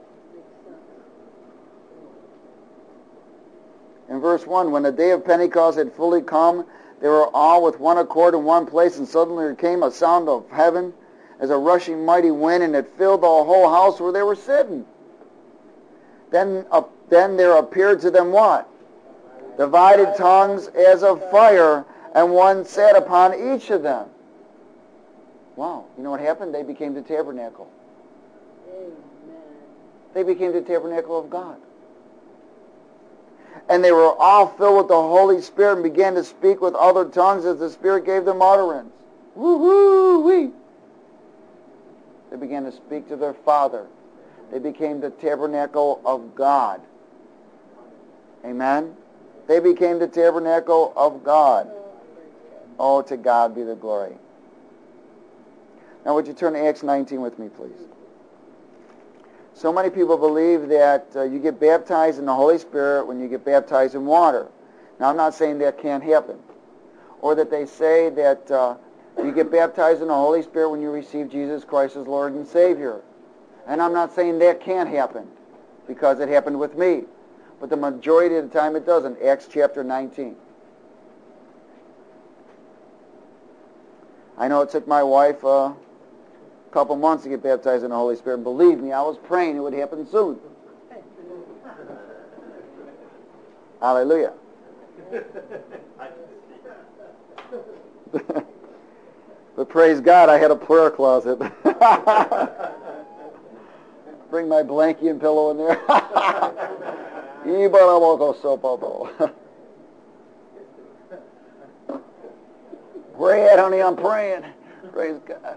In verse 1, when the day of Pentecost had fully come, they were all with one accord in one place, and suddenly there came a sound of heaven as a rushing mighty wind, and it filled the whole house where they were sitting. Then there appeared to them what? Divided tongues as of fire, and one sat upon each of them. Wow. You know what happened? They became the tabernacle. Amen. They became the tabernacle of God. And they were all filled with the Holy Spirit and began to speak with other tongues as the Spirit gave them utterance. Woo-hoo-wee. They began to speak to their Father. They became the tabernacle of God. Amen? They became the tabernacle of God. Oh, to God be the glory. Now, would you turn to Acts 19 with me, please? So many people believe that you get baptized in the Holy Spirit when you get baptized in water. Now, I'm not saying that can't happen. Or that they say that you get baptized in the Holy Spirit when you receive Jesus Christ as Lord and Savior. And I'm not saying that can't happen, because it happened with me. But the majority of the time it doesn't. Acts chapter 19. I know it took my wife a couple months to get baptized in the Holy Spirit. Believe me, I was praying it would happen soon. Hallelujah. But praise God, I had a prayer closet. Bring my blankie and pillow in there. Pray it, honey, I'm praying. Praise God.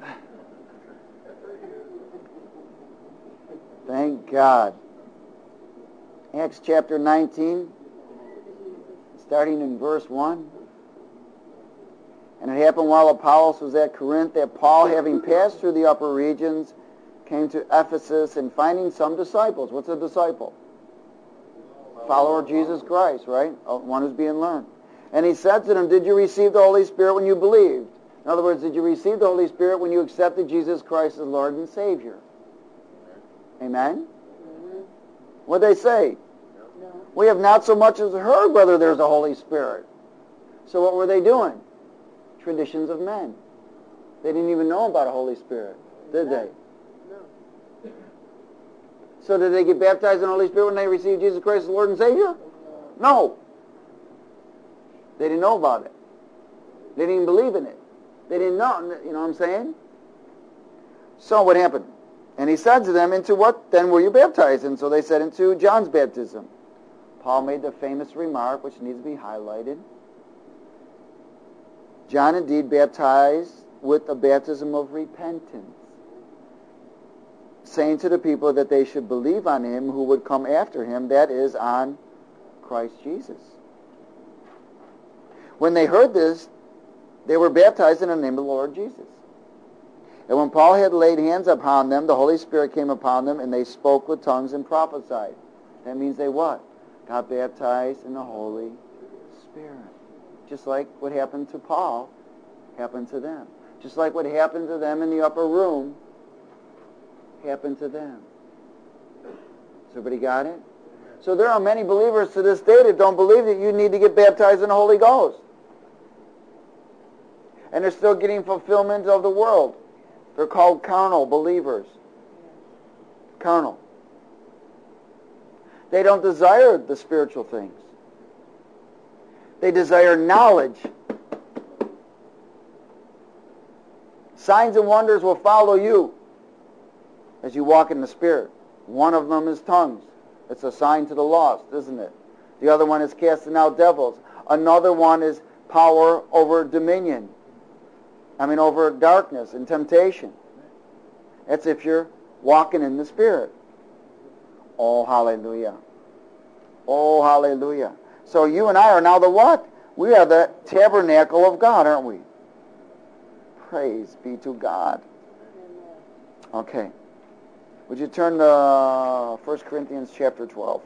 Thank God. Acts chapter 19, starting in verse 1. And it happened while Apollos was at Corinth that Paul, having passed through the upper regions, came to Ephesus, and finding some disciples. What's a disciple? Follower of Jesus Christ, right? One who's being learned. And he said to them, did you receive the Holy Spirit when you believed? In other words, did you receive the Holy Spirit when you accepted Jesus Christ as Lord and Savior? Amen? What did they say? No. We have not so much as heard whether there's a Holy Spirit. So what were they doing? Traditions of men. They didn't even know about a Holy Spirit, did they? No. So did they get baptized in the Holy Spirit when they received Jesus Christ as Lord and Savior? No. They didn't know about it. They didn't even believe in it. They didn't know. You know what I'm saying? So what happened? And he said to them, into what then were you baptized? And so they said, into John's baptism. Paul made the famous remark, which needs to be highlighted. John indeed baptized with a baptism of repentance, saying to the people that they should believe on him who would come after him, that is, on Christ Jesus. When they heard this, they were baptized in the name of the Lord Jesus. And when Paul had laid hands upon them, the Holy Spirit came upon them, and they spoke with tongues and prophesied. That means they what? Got baptized in the Holy Spirit. Just like what happened to Paul happened to them. Just like what happened to them in the upper room happened to them. Has everybody got it? So there are many believers to this day that don't believe that you need to get baptized in the Holy Ghost. And they're still getting fulfillment of the world. They're called carnal believers. Carnal. They don't desire the spiritual things. They desire knowledge. Signs and wonders will follow you as you walk in the Spirit. One of them is tongues. It's a sign to the lost, isn't it? The other one is casting out devils. Another one is power over dominion. Over darkness and temptation. That's if you're walking in the Spirit. Oh, hallelujah. Oh, hallelujah. So you and I are now the what? We are the tabernacle of God, aren't we? Praise be to God. Okay. Would you turn to 1 Corinthians chapter 12?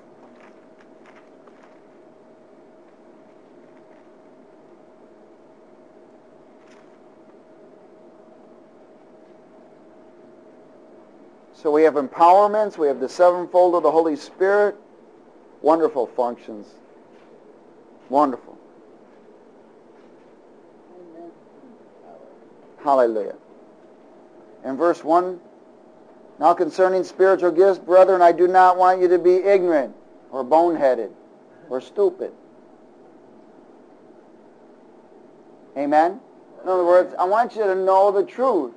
So we have empowerments, we have the sevenfold of the Holy Spirit. Wonderful functions. Wonderful. Amen. Hallelujah. In verse 1, now concerning spiritual gifts, brethren, I do not want you to be ignorant or boneheaded or stupid. Amen? In other words, I want you to know the truth.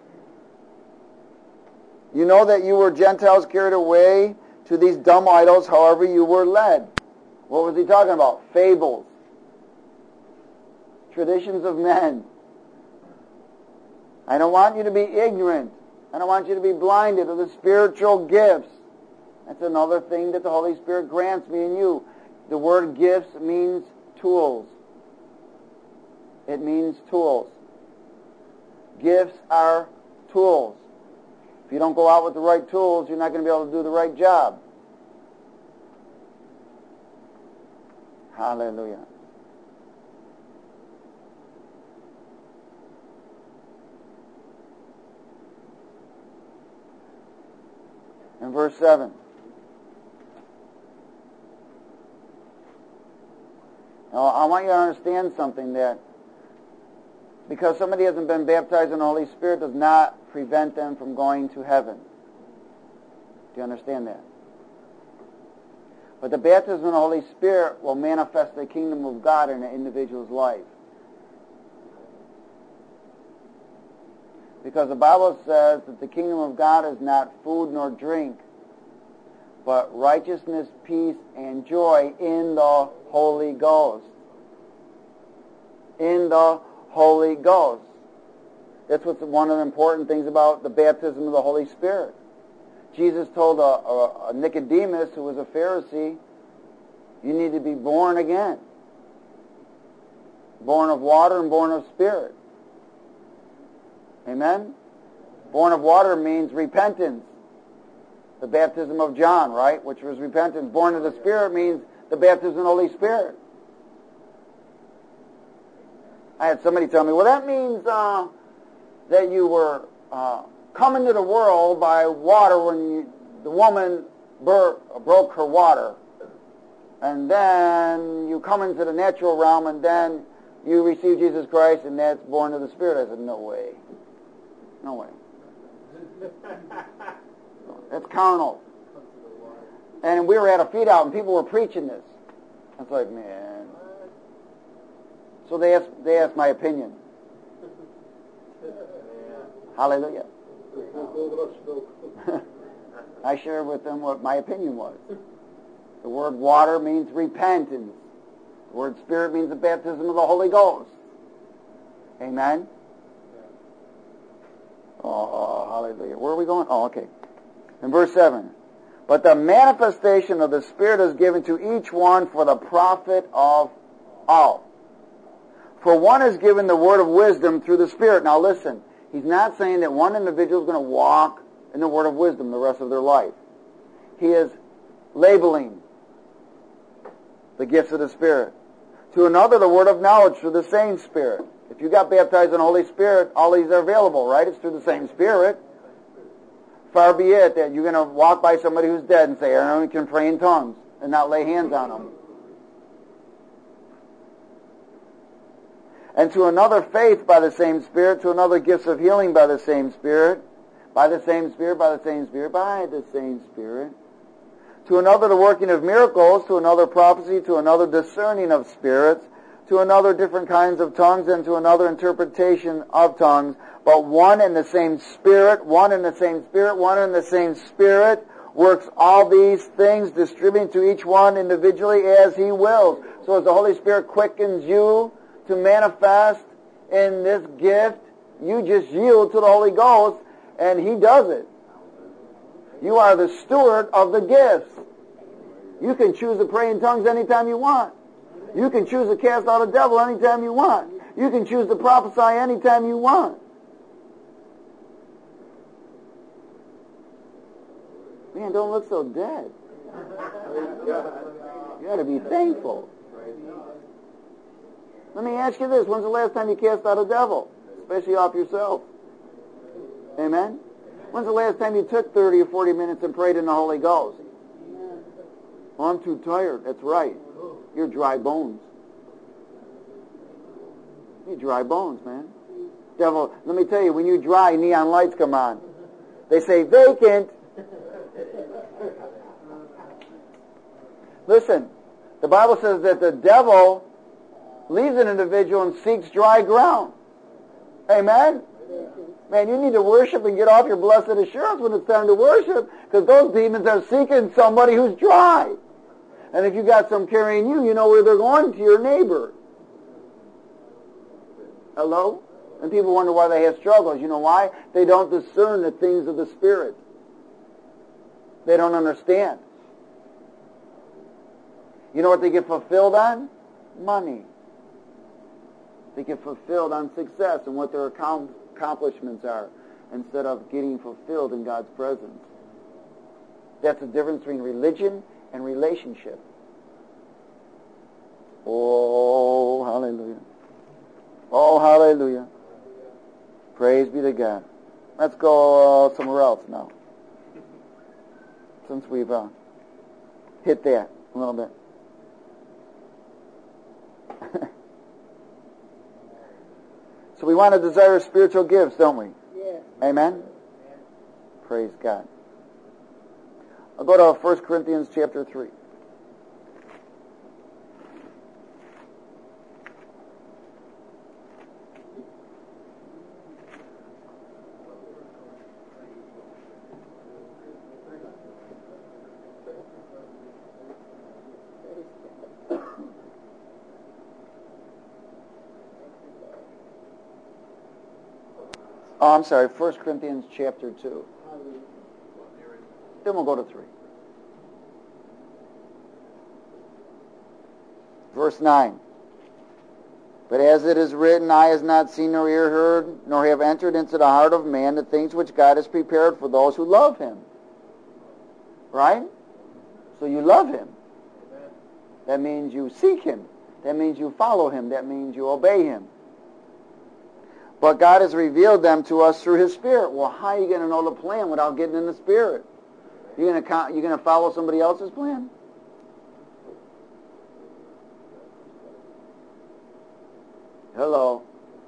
You know that you were Gentiles carried away to these dumb idols, however you were led. What was he talking about? Fables. Traditions of men. I don't want you to be ignorant. I don't want you to be blinded to the spiritual gifts. That's another thing that the Holy Spirit grants me and you. The word gifts means tools. It means tools. Gifts are tools. If you don't go out with the right tools, you're not going to be able to do the right job. Hallelujah. In verse 7. Now, I want you to understand something, that Because somebody hasn't been baptized in the Holy Spirit does not prevent them from going to heaven. Do you understand that? But the baptism in the Holy Spirit will manifest the kingdom of God in an individual's life. Because the Bible says that the kingdom of God is not food nor drink, but righteousness, peace, and joy in the Holy Ghost. In the Holy Ghost. That's what's one of the important things about the baptism of the Holy Spirit. Jesus told a Nicodemus, who was a Pharisee, you need to be born again. Born of water and born of spirit. Amen? Born of water means repentance. The baptism of John, right? Which was repentance. Born of the Spirit means the baptism of the Holy Spirit. I had somebody tell me, well, that means that you were come into the world by water when the woman broke her water. And then you come into the natural realm and then you receive Jesus Christ and that's born of the Spirit. I said, no way. No way. That's carnal. And we were at a feed out and people were preaching this. I was like, man. So they asked my opinion. Hallelujah. I shared with them what my opinion was. The word water means repentance. The word Spirit means the baptism of the Holy Ghost. Amen? Oh, hallelujah. Where are we going? Oh, okay. In verse 7. But the manifestation of the Spirit is given to each one for the profit of all. For one is given the word of wisdom through the Spirit. Now listen, he's not saying that one individual is going to walk in the word of wisdom the rest of their life. He is labeling the gifts of the Spirit. To another, the word of knowledge through the same Spirit. If you got baptized in the Holy Spirit, all these are available, right? It's through the same Spirit. Far be it that you're going to walk by somebody who's dead and say, I only can pray in tongues, and not lay hands on them. And to another, faith by the same Spirit. To another, gifts of healing by the same Spirit. By the same Spirit, by the same Spirit, by the same Spirit. To another, the working of miracles. To another, prophecy. To another, discerning of spirits. To another, different kinds of tongues. And to another, interpretation of tongues. But one and the same Spirit, one and the same Spirit, one and the same Spirit works all these things, distributing to each one individually as He wills. So as the Holy Spirit quickens you to manifest in this gift, you just yield to the Holy Ghost and He does it. You are the steward of the gifts. You can choose to pray in tongues anytime you want. You can choose to cast out a devil anytime you want. You can choose to prophesy anytime you want. Man, don't look so dead. You got to be thankful. Let me ask you this. When's the last time you cast out a devil? Especially off yourself. Amen? When's the last time you took 30 or 40 minutes and prayed in the Holy Ghost? Well, I'm too tired. That's right. You're dry bones. You're dry bones, man. Devil, let me tell you, when you dry, neon lights come on. They say, vacant. Listen, the Bible says that the devil leaves an individual and seeks dry ground. Amen? Man, you need to worship and get off your blessed assurance when it's time to worship, because those demons are seeking somebody who's dry. And if you got some carrying you, you know where they're going, to your neighbor. Hello? And people wonder why they have struggles. You know why? They don't discern the things of the Spirit. They don't understand. You know what they get fulfilled on? Money. They get fulfilled on success and what their accomplishments are, instead of getting fulfilled in God's presence. That's the difference between religion and relationship. Oh, hallelujah. Oh, hallelujah. Praise be to God. Let's go somewhere else now, since we've hit that a little bit. So we want to desire spiritual gifts, don't we? Yeah. Amen? Praise God. I'll go to 1 Corinthians chapter 3. Oh, I'm sorry, 1 Corinthians chapter 2. Then we'll go to 3. Verse 9. But as it is written, eye has not seen nor ear heard, nor have entered into the heart of man the things which God has prepared for those who love him. Right? So you love him. That means you seek him. That means you follow him. That means you obey him. But God has revealed them to us through his Spirit. Well, how are you going to know the plan without getting in the Spirit? You're going to follow somebody else's plan? Hello.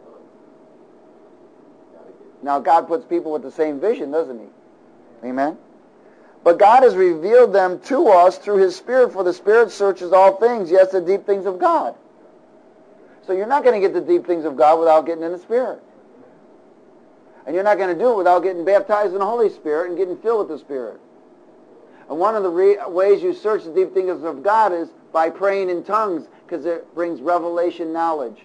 Now, God puts people with the same vision, doesn't he? Amen? But God has revealed them to us through his Spirit, for the Spirit searches all things, yes, the deep things of God. So you're not going to get the deep things of God without getting in the Spirit. And you're not going to do it without getting baptized in the Holy Spirit and getting filled with the Spirit. And one of the ways you search the deep things of God is by praying in tongues, because it brings revelation knowledge.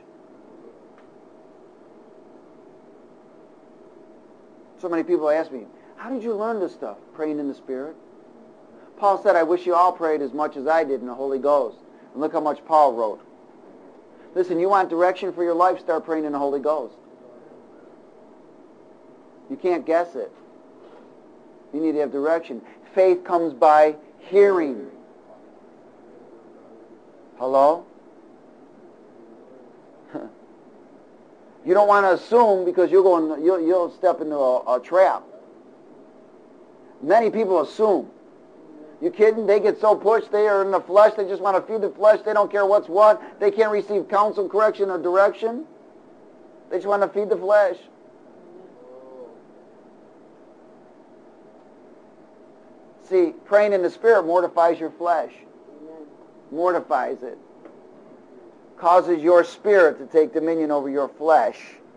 So many people ask me, how did you learn this stuff, praying in the Spirit? Paul said, I wish you all prayed as much as I did in the Holy Ghost. And look how much Paul wrote. Listen, you want direction for your life, start praying in the Holy Ghost. You can't guess it. You need to have direction. Faith comes by hearing. Hello? You don't want to assume, because you'll step into a trap. Many people assume. You kidding? They get so pushed, they are in the flesh, they just want to feed the flesh, they don't care what's what, they can't receive counsel, correction, or direction. They just want to feed the flesh. See, praying in the Spirit mortifies your flesh. Mortifies it. Causes your spirit to take dominion over your flesh.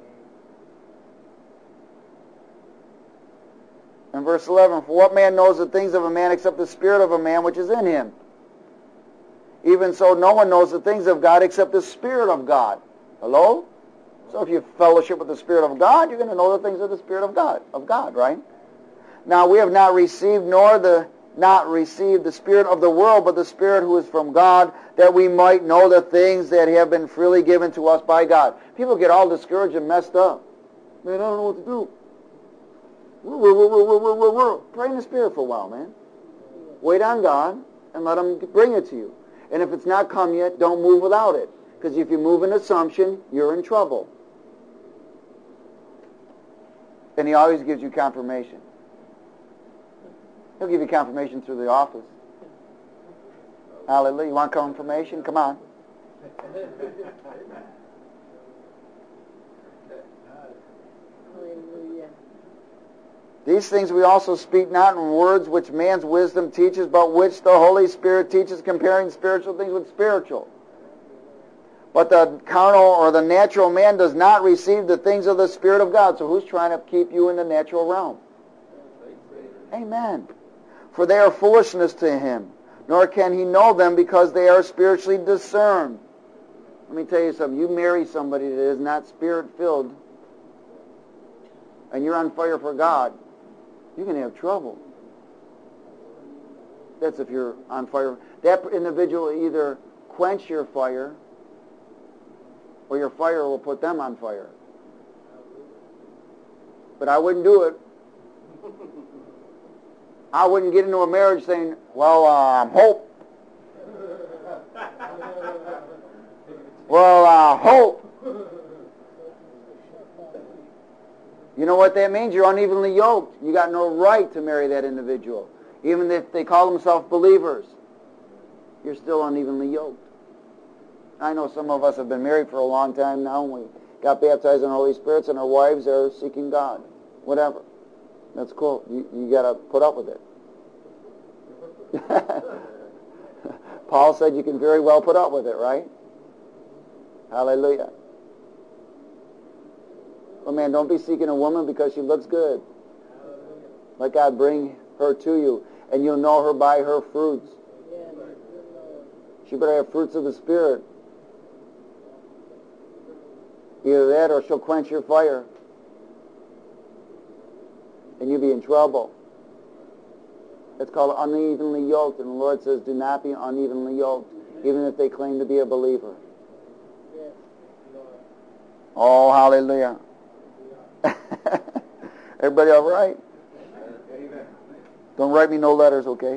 In verse 11, for what man knows the things of a man except the spirit of a man which is in him? Even so, no one knows the things of God except the Spirit of God. Hello? So if you fellowship with the Spirit of God, you're going to know the things of the Spirit of God, right? Now we have not received the spirit of the world, but the Spirit who is from God, that we might know the things that have been freely given to us by God. People get all discouraged and messed up. Man, I don't know what to do. Pray in the Spirit for a while, man. Wait on God and let him bring it to you. And if it's not come yet, don't move without it. Because if you move in assumption, you're in trouble. And he always gives you confirmation. He'll give you confirmation through the office. Hallelujah. You want confirmation? Come on. Hallelujah. These things we also speak not in words which man's wisdom teaches, but which the Holy Spirit teaches, comparing spiritual things with spiritual. But the carnal or the natural man does not receive the things of the Spirit of God. So who's trying to keep you in the natural realm? Amen. For they are foolishness to him, nor can he know them, because they are spiritually discerned. Let me tell you something. You marry somebody that is not Spirit-filled, and you're on fire for God, you're going to have trouble. That's if you're on fire. That individual will either quench your fire, or your fire will put them on fire. But I wouldn't do it. I wouldn't get into a marriage saying, well, hope. Well, hope. You know what that means? You're unevenly yoked. You got no right to marry that individual. Even if they call themselves believers, you're still unevenly yoked. I know some of us have been married for a long time now, and we got baptized in the Holy Spirit, and our wives are seeking God. Whatever. That's cool. You got to put up with it. Paul said you can very well put up with it, right? Hallelujah. Oh man, don't be seeking a woman because she looks good. Let God bring her to you, and you'll know her by her fruits. She better have fruits of the Spirit. Either that or she'll quench your fire. And you'll be in trouble. It's called unevenly yoked, and the Lord says, do not be unevenly yoked, even if they claim to be a believer. Oh, hallelujah. Everybody all right? Don't write me no letters, okay?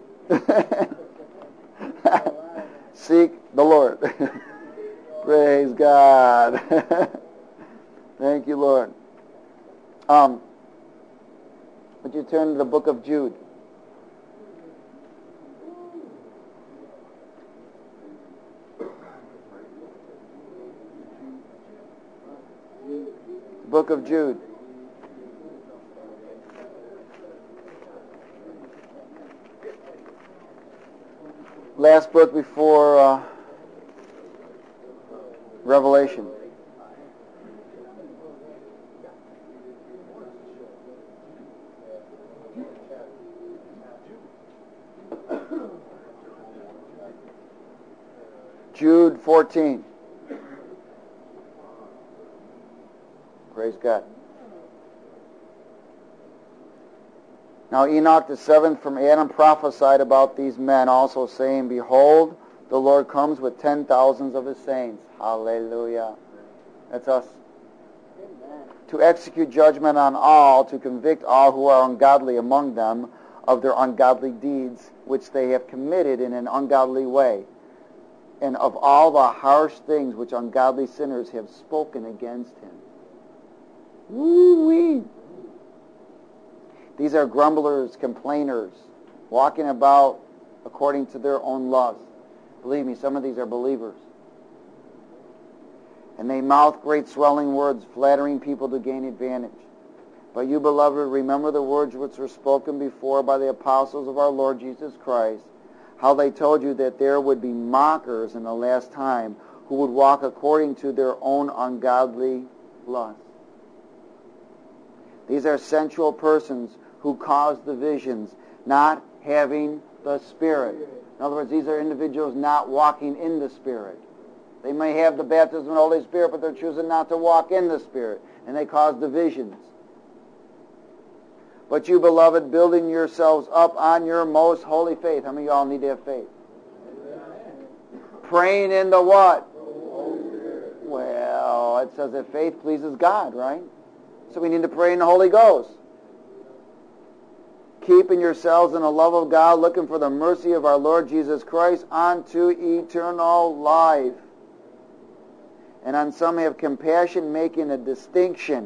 Seek the Lord. Praise God. Thank you, Lord. Would you turn to the book of Jude? Book of Jude. Last book before Revelation. Jude 14. Praise God. Now Enoch the seventh from Adam prophesied about these men also, saying, behold, the Lord comes with 10,000s of his saints. Hallelujah. That's us. Amen. To execute judgment on all, to convict all who are ungodly among them of their ungodly deeds, which they have committed in an ungodly way, and of all the harsh things which ungodly sinners have spoken against him. Woo-wee. These are grumblers, complainers, walking about according to their own lust. Believe me, some of these are believers. And they mouth great swelling words, flattering people to gain advantage. But you, beloved, remember the words which were spoken before by the apostles of our Lord Jesus Christ, how they told you that there would be mockers in the last time who would walk according to their own ungodly lust. These are sensual persons who cause divisions, not having the Spirit. In other words, these are individuals not walking in the Spirit. They may have the baptism of the Holy Spirit, but they're choosing not to walk in the Spirit, and they cause divisions. But you, beloved, building yourselves up on your most holy faith. How many of y'all need to have faith? Praying in the what? Well, it says that faith pleases God, right? So we need to pray in the Holy Ghost. Keeping yourselves in the love of God, looking for the mercy of our Lord Jesus Christ unto eternal life. And on some have compassion, making a distinction.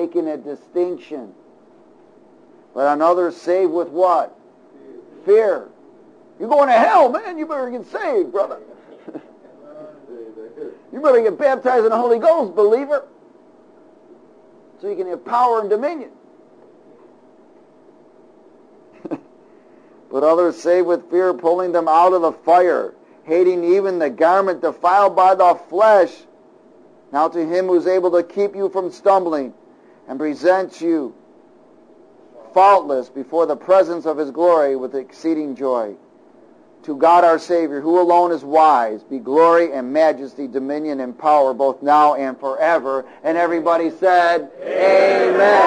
But on others save with what? Fear. You're going to hell, man. You better get saved, brother. You better get baptized in the Holy Ghost, believer, so you can have power and dominion. But others save with fear, pulling them out of the fire, hating even the garment defiled by the flesh. Now to him who is able to keep you from stumbling and present you faultless before the presence of his glory with exceeding joy. To God our Savior, who alone is wise, be glory and majesty, dominion and power, both now and forever. And everybody said, Amen.